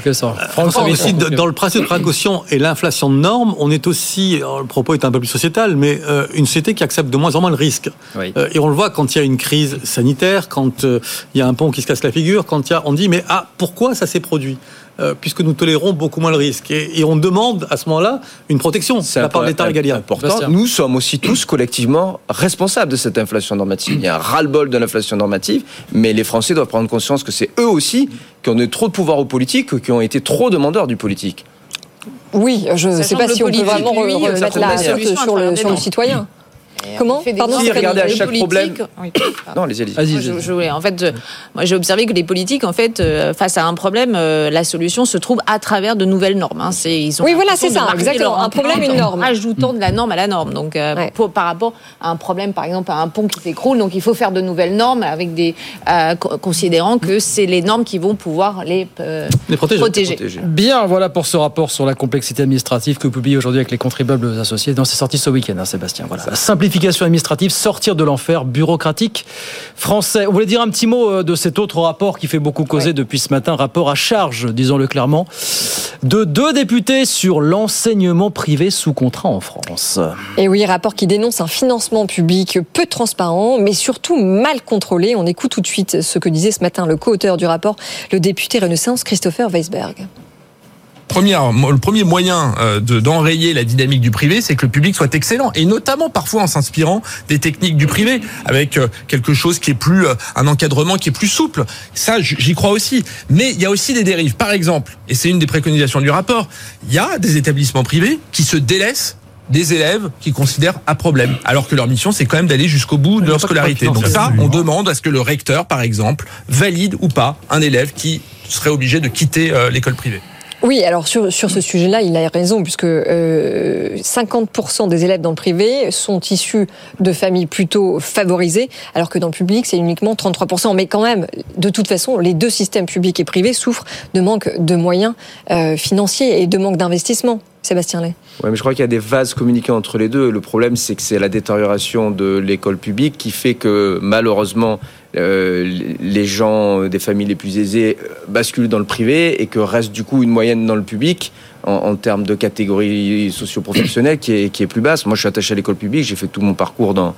Dans le principe de précaution et l'inflation de normes, on est aussi, le propos est un peu plus sociétal, mais une société qui accepte de moins en moins le risque. Et on le voit quand il y a une crise sanitaire, quand il y a un pont qui se casse la figure, on dit mais pourquoi ça s'est produit puisque nous tolérons beaucoup moins le risque. Et on demande à ce moment-là une protection de la part de l'État régalien. Important. Nous sommes aussi tous collectivement responsables de cette inflation normative. Il y a un ras-le-bol de l'inflation normative, mais les Français doivent prendre conscience que c'est eux aussi qui ont donné trop de pouvoir aux politiques, qui ont été trop demandeurs du politique. Oui, je ne sais pas si on peut vraiment remettre la faute sur le citoyen. Comment ? Pardon, si regardez à chaque problème. Oui, non, allez-y. En fait, moi, j'ai observé que les politiques, en fait, face à un problème, la solution se trouve à travers de nouvelles normes. Hein. Oui, voilà, c'est ça, exactement. Un problème, une norme. Ajoutant de la norme à la norme. Donc, par rapport à un problème, par exemple, à un pont qui s'écroule, donc il faut faire de nouvelles normes avec considérant que c'est les normes qui vont pouvoir les protéger. Bien, voilà pour ce rapport sur la complexité administrative que vous publiez aujourd'hui avec les contribuables associés. C'est sorti ce week-end, Sébastien. Voilà. La simplification administrative, sortir de l'enfer bureaucratique français. Vous voulez dire un petit mot de cet autre rapport qui fait beaucoup causer depuis ce matin, rapport à charge, disons-le clairement, de 2 députés sur l'enseignement privé sous contrat en France. Et oui, rapport qui dénonce un financement public peu transparent, mais surtout mal contrôlé. On écoute tout de suite ce que disait ce matin le co-auteur du rapport, le député Renaissance, Christopher Weisberg. Le premier moyen d'enrayer la dynamique du privé, c'est que le public soit excellent, et notamment parfois en s'inspirant des techniques du privé, avec quelque chose qui est plus un encadrement qui est plus souple. Ça, j'y crois aussi. Mais il y a aussi des dérives. Par exemple, et c'est une des préconisations du rapport, il y a des établissements privés qui se délaissent des élèves qui considèrent à problème, alors que leur mission, c'est quand même d'aller jusqu'au bout de leur scolarité. Donc ça, on demande à ce que le recteur, par exemple, valide ou pas un élève qui serait obligé de quitter l'école privée. Oui, alors sur ce sujet-là, il a raison, puisque 50% des élèves dans le privé sont issus de familles plutôt favorisées, alors que dans le public, c'est uniquement 33%. Mais quand même, de toute façon, les 2 systèmes publics et privés souffrent de manque de moyens financiers et de manque d'investissement. Sébastien Lay. Oui, mais je crois qu'il y a des vases communicants entre les deux. Le problème, c'est que c'est la détérioration de l'école publique qui fait que, malheureusement, les gens des familles les plus aisées basculent dans le privé et que reste du coup une moyenne dans le public en termes de catégorie socio-professionnelle qui est plus basse. Moi, je suis attaché à l'école publique, j'ai fait tout mon parcours dans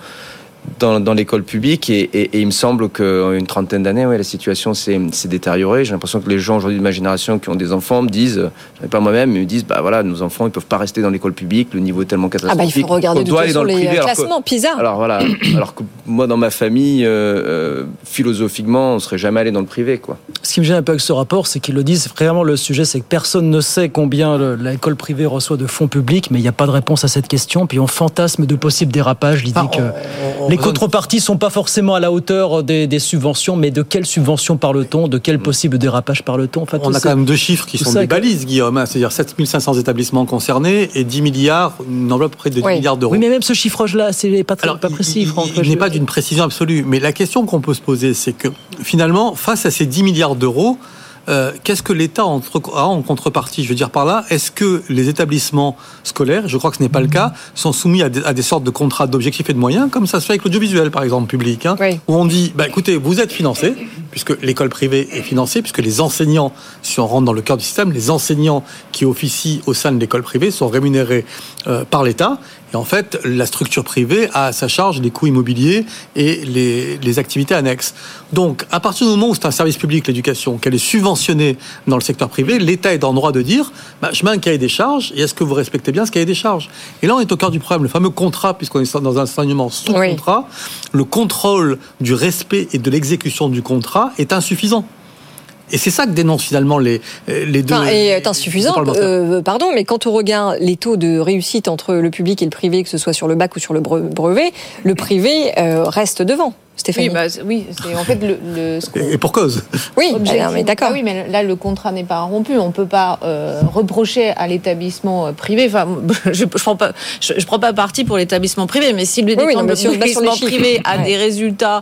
l'école publique et il me semble qu'en une trentaine d'années, la situation s'est détériorée. J'ai l'impression que les gens aujourd'hui de ma génération qui ont des enfants me disent, je ne pas moi-même, mais me disent, nos enfants ils peuvent pas rester dans l'école publique, le niveau est tellement catastrophique. Il faut regarder de toute façon les classements PISA. Alors que moi dans ma famille, philosophiquement, on serait jamais allé dans le privé, quoi. Ce qui me gêne un peu avec ce rapport, c'est qu'ils le disent vraiment, le sujet, c'est que personne ne sait combien l'école privée reçoit de fonds publics, mais il n'y a pas de réponse à cette question. Puis on fantasme de possibles dérapages, l'idée que les contreparties sont pas forcément à la hauteur des subventions, mais de quelles subventions parle-t-on, de quel possible dérapage parle-t-on? Enfin, on a quand même 2 chiffres qui sont des balises, Guillaume, c'est-à-dire 7500 établissements concernés et 10 milliards, une enveloppe près de 10 milliards d'euros. Oui, mais même ce chiffre-là, c'est pas précis, Franck. Il n'est pas d'une précision absolue, mais la question qu'on peut se poser, c'est que finalement, face à ces 10 milliards d'euros, qu'est-ce que l'État a en contrepartie? Je veux dire par là, est-ce que les établissements scolaires, je crois que ce n'est pas le cas, sont soumis à des sortes de contrats d'objectifs et de moyens, comme ça se fait avec l'audiovisuel, par exemple, public, où on dit, écoutez, vous êtes financés, puisque l'école privée est financée, puisque les enseignants, si on rentre dans le cœur du système, les enseignants qui officient au sein de l'école privée sont rémunérés par l'État. Et en fait, la structure privée a à sa charge les coûts immobiliers et les activités annexes. Donc, à partir du moment où c'est un service public, l'éducation, qu'elle est subventionnée dans le secteur privé, l'État est en droit de dire, je mets un cahier des charges, et est-ce que vous respectez bien ce cahier des charges? Et là, on est au cœur du problème. Le fameux contrat, puisqu'on est dans un enseignement sous contrat, le contrôle du respect et de l'exécution du contrat est insuffisant. Et c'est ça que dénoncent finalement les deux. Est insuffisant, pardon, mais quand on regarde les taux de réussite entre le public et le privé, que ce soit sur le bac ou sur le brevet, le privé reste devant. Stéphanie. Oui, c'est en fait et pour cause. Oui, mais d'accord. Oui, mais là, le contrat n'est pas rompu. On ne peut pas reprocher à l'établissement privé. Enfin, je prends pas parti pour l'établissement privé, mais si l'établissement privé a des résultats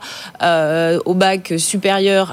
au bac supérieurs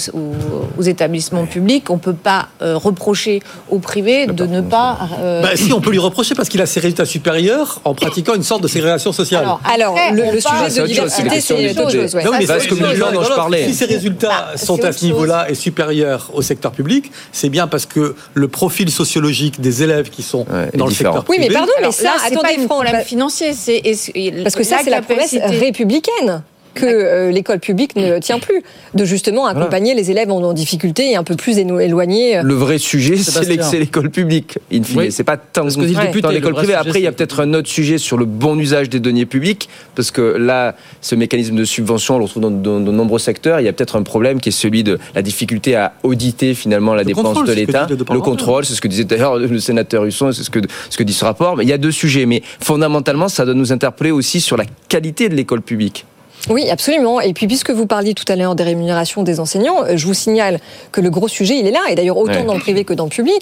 aux établissements publics, on ne peut pas reprocher au privé de ne pas. Si, on peut lui reprocher parce qu'il a ses résultats supérieurs en pratiquant une sorte de ségrégation sociale. Alors le sujet de diversité, c'est autre chose. Non, mais c'est comme les gens dont je parlais. Si ces résultats sont à ce niveau-là et supérieurs au secteur public, c'est bien parce que le profil sociologique des élèves qui sont dans le secteur privé... Oui, mais pardon, mais ça, c'est pas un problème financier. Parce que ça, c'est la promesse républicaine. que l'école publique ne tient plus, de justement accompagner les élèves en difficulté et un peu plus éloignés. Le vrai sujet, c'est l'école publique. In fine, c'est pas tant dans l'école privée. Après, il y a peut-être un autre sujet sur le bon usage des deniers publics, parce que là, ce mécanisme de subvention, on le retrouve dans de nombreux secteurs. Il y a peut-être un problème qui est celui de la difficulté à auditer finalement la dépense de l'État. Le contrôle, c'est ce que disait d'ailleurs le sénateur Husson, c'est ce que dit ce rapport. Mais il y a deux sujets, mais fondamentalement, ça doit nous interpeller aussi sur la qualité de l'école publique. Oui, absolument. Et puis, puisque vous parliez tout à l'heure des rémunérations des enseignants, je vous signale que le gros sujet, il est là, et d'ailleurs autant dans le privé que dans le public.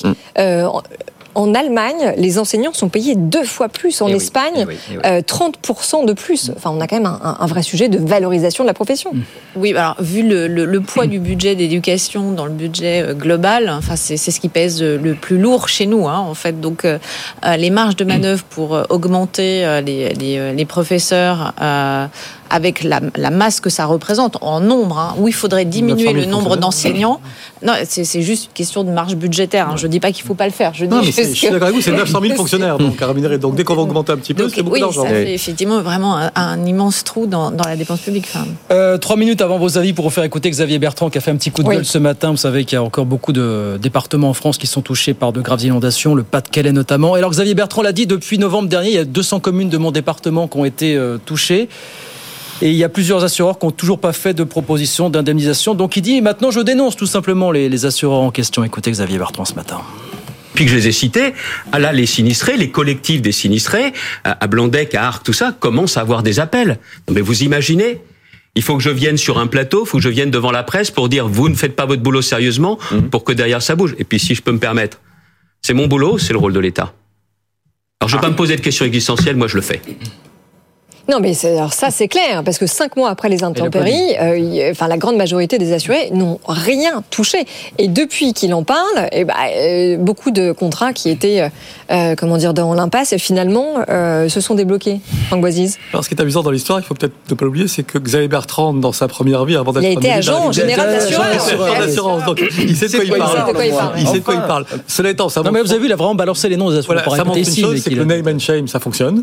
En Allemagne, les enseignants sont payés 2 fois plus. En Espagne, 30% de plus. Enfin, on a quand même un vrai sujet de valorisation de la profession. Oui, alors vu le poids du budget d'éducation dans le budget global, enfin c'est ce qui pèse le plus lourd chez nous, en fait. Donc les marges de manœuvre pour augmenter les professeurs avec la masse que ça représente en nombre, où il faudrait diminuer le nombre d'enseignants. Non, c'est juste une question de marge budgétaire. Je dis pas qu'il faut pas le faire. Je suis d'accord avec vous, c'est 900 000 fonctionnaires donc à rémunérer. Donc dès qu'on va augmenter un petit peu, c'est beaucoup d'argent. Ça fait effectivement vraiment un immense trou dans la dépense publique. 3 minutes avant vos avis pour vous faire écouter Xavier Bertrand qui a fait un petit coup de gueule ce matin. Vous savez qu'il y a encore beaucoup de départements en France qui sont touchés par de graves inondations, le Pas-de-Calais notamment. Et alors Xavier Bertrand l'a dit, depuis novembre dernier, il y a 200 communes de mon département qui ont été touchées. Et il y a plusieurs assureurs qui n'ont toujours pas fait de proposition d'indemnisation. Donc il dit, maintenant je dénonce tout simplement les assureurs en question. Écoutez Xavier Bertrand ce matin. Puis que je les ai cités, là, les sinistrés, les collectifs des sinistrés, à Blandec, à Arques, tout ça, commencent à avoir des appels. Non, mais vous imaginez ? Il faut que je vienne sur un plateau, il faut que je vienne devant la presse pour dire, vous ne faites pas votre boulot sérieusement, pour que derrière ça bouge. Et puis, si je peux me permettre, c'est mon boulot, c'est le rôle de l'État. Alors, je ne vais pas me poser de questions existentielles, moi, je le fais. Non, mais alors ça, c'est clair, parce que 5 mois après les intempéries, la grande majorité des assurés n'ont rien touché. Et depuis qu'il en parle, beaucoup de contrats qui étaient, dans l'impasse, finalement, se sont débloqués. Franck Boisiz. Alors, ce qui est amusant dans l'histoire, il faut peut-être ne pas l'oublier, c'est que Xavier Bertrand, dans sa première vie, avant d'être il a été agent général d'assurance. Donc, il sait de quoi il parle. Il sait de quoi il parle. Cela étant, ça. Non, mais vous avez vu, il a vraiment balancé les noms des assureurs. Ça montre une chose, c'est que le name and shame, ça fonctionne.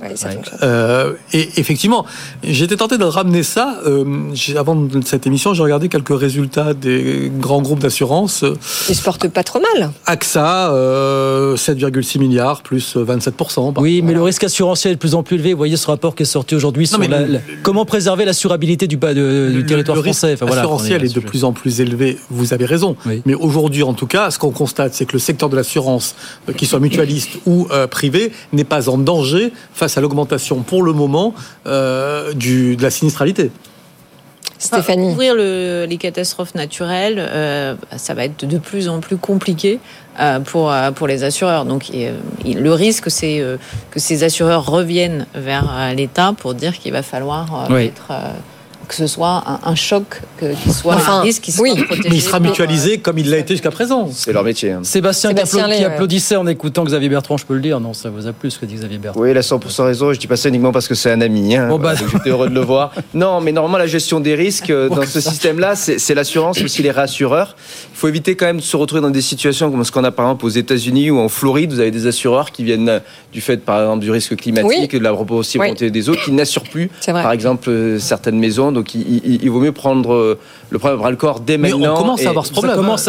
Et effectivement, j'étais tenté de ramener ça. Avant cette émission, j'ai regardé quelques résultats des grands groupes d'assurance. Ils se portent pas trop mal. AXA, 7,6 milliards, plus 27%. Oui, mais le risque assurantiel est de plus en plus élevé. Vous voyez ce rapport qui est sorti aujourd'hui sur comment préserver l'assurabilité du territoire français. Le risque assurantiel est de plus en plus élevé, vous avez raison. Oui. Mais aujourd'hui, en tout cas, ce qu'on constate, c'est que le secteur de l'assurance, qu'il soit mutualiste ou privé, n'est pas en danger face à l'augmentation, pour le moment, de la sinistralité. Stéphanie. Couvrir les catastrophes naturelles, ça va être de plus en plus compliqué pour les assureurs. Donc le risque, c'est que ces assureurs reviennent vers l'État pour dire qu'il va falloir que ce soit un choc, qu'il soit un risque, qu'il soit protégé. Mais il sera mutualisé comme il l'a été jusqu'à présent. C'est leur métier. Sébastien qui applaudissait en écoutant Xavier Bertrand, je peux le dire. Non, ça vous a plu ce que dit Xavier Bertrand. Oui, il a 100% raison. Je dis pas ça uniquement parce que c'est un ami. J'étais heureux de le voir. Non, mais normalement, la gestion des risques dans ce système-là, c'est l'assurance, mais aussi les réassureurs. Il faut éviter quand même de se retrouver dans des situations comme ce qu'on a par exemple aux États-Unis ou en Floride. Vous avez des assureurs qui viennent du fait, par exemple, du risque climatique, de la possibilité des eaux, qui n'assurent plus, par exemple, certaines maisons. Donc, il vaut mieux prendre le problème à bras-le-corps dès maintenant. Mais on commence à avoir ce problème. On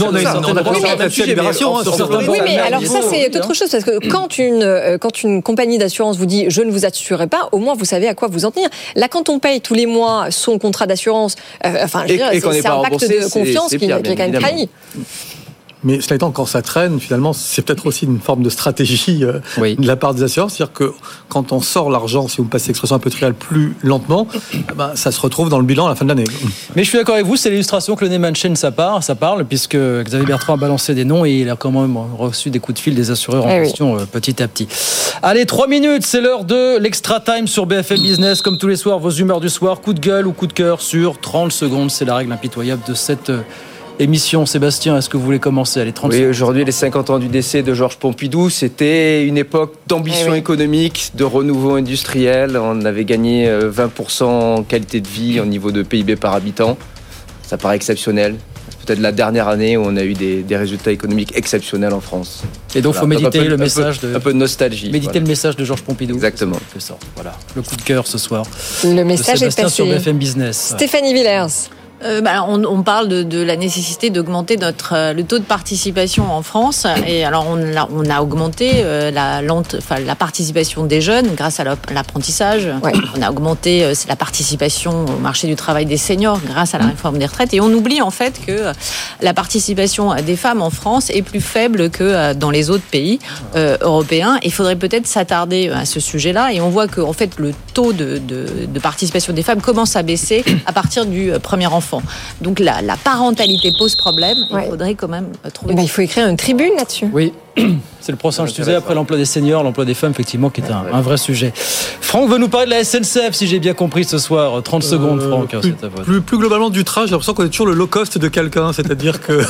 Oui, mais alors ça, c'est autre chose. Parce que quand une compagnie d'assurance vous dit « je ne vous assurerai pas », au moins, vous savez à quoi vous en tenir. Là, quand on paye tous les mois son contrat d'assurance, c'est un pacte de confiance qui est quand même trahi. Mais cela étant, quand ça traîne, finalement, c'est peut-être aussi une forme de stratégie de la part des assureurs. C'est-à-dire que quand on sort l'argent, si vous me passez l'expression un peu triviale, plus lentement, ça se retrouve dans le bilan à la fin de l'année. Mais je suis d'accord avec vous, c'est l'illustration que le name and shame, ça parle, puisque Xavier Bertrand a balancé des noms et il a quand même reçu des coups de fil des assureurs en question petit à petit. Allez, 3 minutes, c'est l'heure de l'Extra Time sur BFM Business. Comme tous les soirs, vos humeurs du soir, coup de gueule ou coup de cœur sur 30 secondes. C'est la règle impitoyable de cette émission. Sébastien, est-ce que vous voulez commencer? Allez, 30 secondes. Aujourd'hui, les 50 ans du décès de Georges Pompidou, c'était une époque d'ambition économique, de renouveau industriel. On avait gagné 20% en qualité de vie, au niveau de PIB par habitant. Ça paraît exceptionnel. peut-être la dernière année où on a eu des résultats économiques exceptionnels en France. Et donc, il faut méditer le message un peu de nostalgie. Méditer le message de Georges Pompidou. Exactement. Voilà, le coup de cœur ce soir. Le message est passé. Sur BFM Business. Stéphanie Villers. On parle de la nécessité d'augmenter le taux de participation en France. Et alors, on a augmenté la participation des jeunes grâce à l'apprentissage. Ouais. On a augmenté la participation au marché du travail des seniors grâce à la réforme des retraites. Et on oublie en fait que la participation des femmes en France est plus faible que dans les autres pays européens. Il faudrait peut-être s'attarder à ce sujet-là. Et on voit que en fait, le taux de participation des femmes commence à baisser à partir du premier enfant. Donc la parentalité pose problème. Il faudrait quand même trouver... il faut écrire une tribune là-dessus. Oui, c'est le prochain sujet après l'emploi des seniors, l'emploi des femmes, effectivement, qui est un vrai sujet. Franck veut nous parler de la SNCF, si j'ai bien compris ce soir. 30 secondes, Franck. Plus globalement du train, j'ai l'impression qu'on est toujours le low cost de quelqu'un. C'est-à-dire que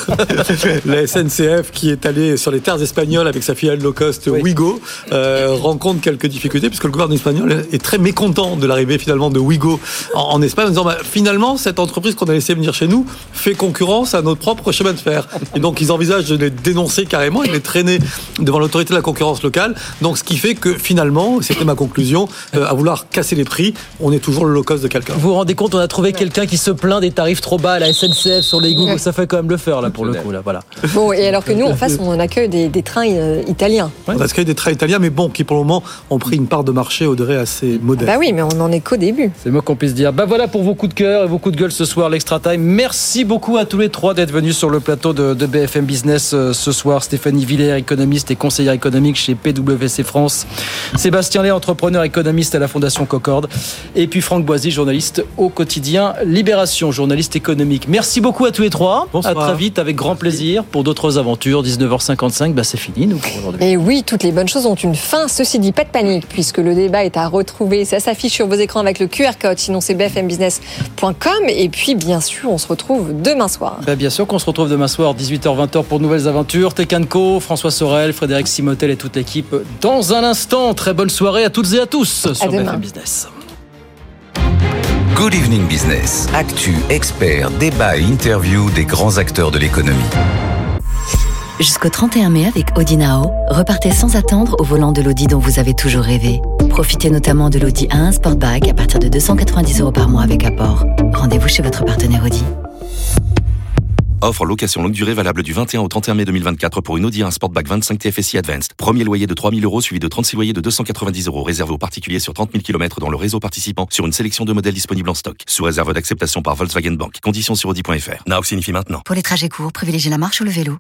la SNCF, qui est allée sur les terres espagnoles avec sa filiale low cost Ouigo, rencontre quelques difficultés, puisque le gouvernement espagnol est très mécontent de l'arrivée finalement de Ouigo en Espagne, en disant finalement, cette entreprise qu'on a laissé venir chez nous fait concurrence à notre propre chemin de fer. Et donc, ils envisagent de les dénoncer carrément et de les traîner devant l'autorité de la concurrence locale. Donc, ce qui fait que finalement, c'était ma conclusion, à vouloir casser les prix, on est toujours le low cost de quelqu'un. Vous vous rendez compte, on a trouvé quelqu'un qui se plaint des tarifs trop bas à la SNCF sur les Google. Ça fait quand même le faire, là, pour le coup. Là, voilà. Bon, et alors que nous, en face, on accueille des trains italiens. On accueille des trains italiens, mais bon, qui pour le moment ont pris une part de marché au degré assez modeste. Bah oui, mais on n'en est qu'au début. C'est le mot qu'on puisse dire. Bah voilà pour vos coups de cœur et vos coups de gueule ce soir, l'Extra Time. Merci beaucoup à tous les trois d'être venus sur le plateau de BFM Business ce soir. Stéphanie Villers, économiste et conseillère économique chez PwC France. Sébastien Lay, entrepreneur économiste à la Fondation Concorde. Et puis Franck Boisy, journaliste au quotidien Libération, journaliste économique. Merci beaucoup à tous les trois. Bonsoir. À très vite, avec grand plaisir pour d'autres aventures. 19h55, c'est fini nous pour aujourd'hui. Et oui, toutes les bonnes choses ont une fin. Ceci dit, pas de panique, puisque le débat est à retrouver. Ça s'affiche sur vos écrans avec le QR code. Sinon, c'est bfmbusiness.com. Et puis, bien sûr, on se retrouve demain soir. Bien sûr qu'on se retrouve demain soir, 18h-20h pour de nouvelles aventures. Tech & Co, François Sorel, Frédéric Simotel et toute l'équipe. Dans un instant, très bonne soirée à toutes et à tous sur BFM Business. Good Evening Business. Actu, experts, débat et interview des grands acteurs de l'économie. Jusqu'au 31 mai avec Audi Now, repartez sans attendre au volant de l'Audi dont vous avez toujours rêvé. Profitez notamment de l'Audi A1 Sportback à partir de 290 € par mois avec apport. Rendez-vous chez votre partenaire Audi. Offre location longue durée valable du 21 au 31 mai 2024 pour une Audi A1 Sportback 25 TFSI Advanced. Premier loyer de 3 000 € suivi de 36 loyers de 290 € réservé aux particuliers sur 30 000 km dans le réseau participant sur une sélection de modèles disponibles en stock. Sous réserve d'acceptation par Volkswagen Bank. Conditions sur Audi.fr. Now signifie maintenant. Pour les trajets courts, privilégiez la marche ou le vélo.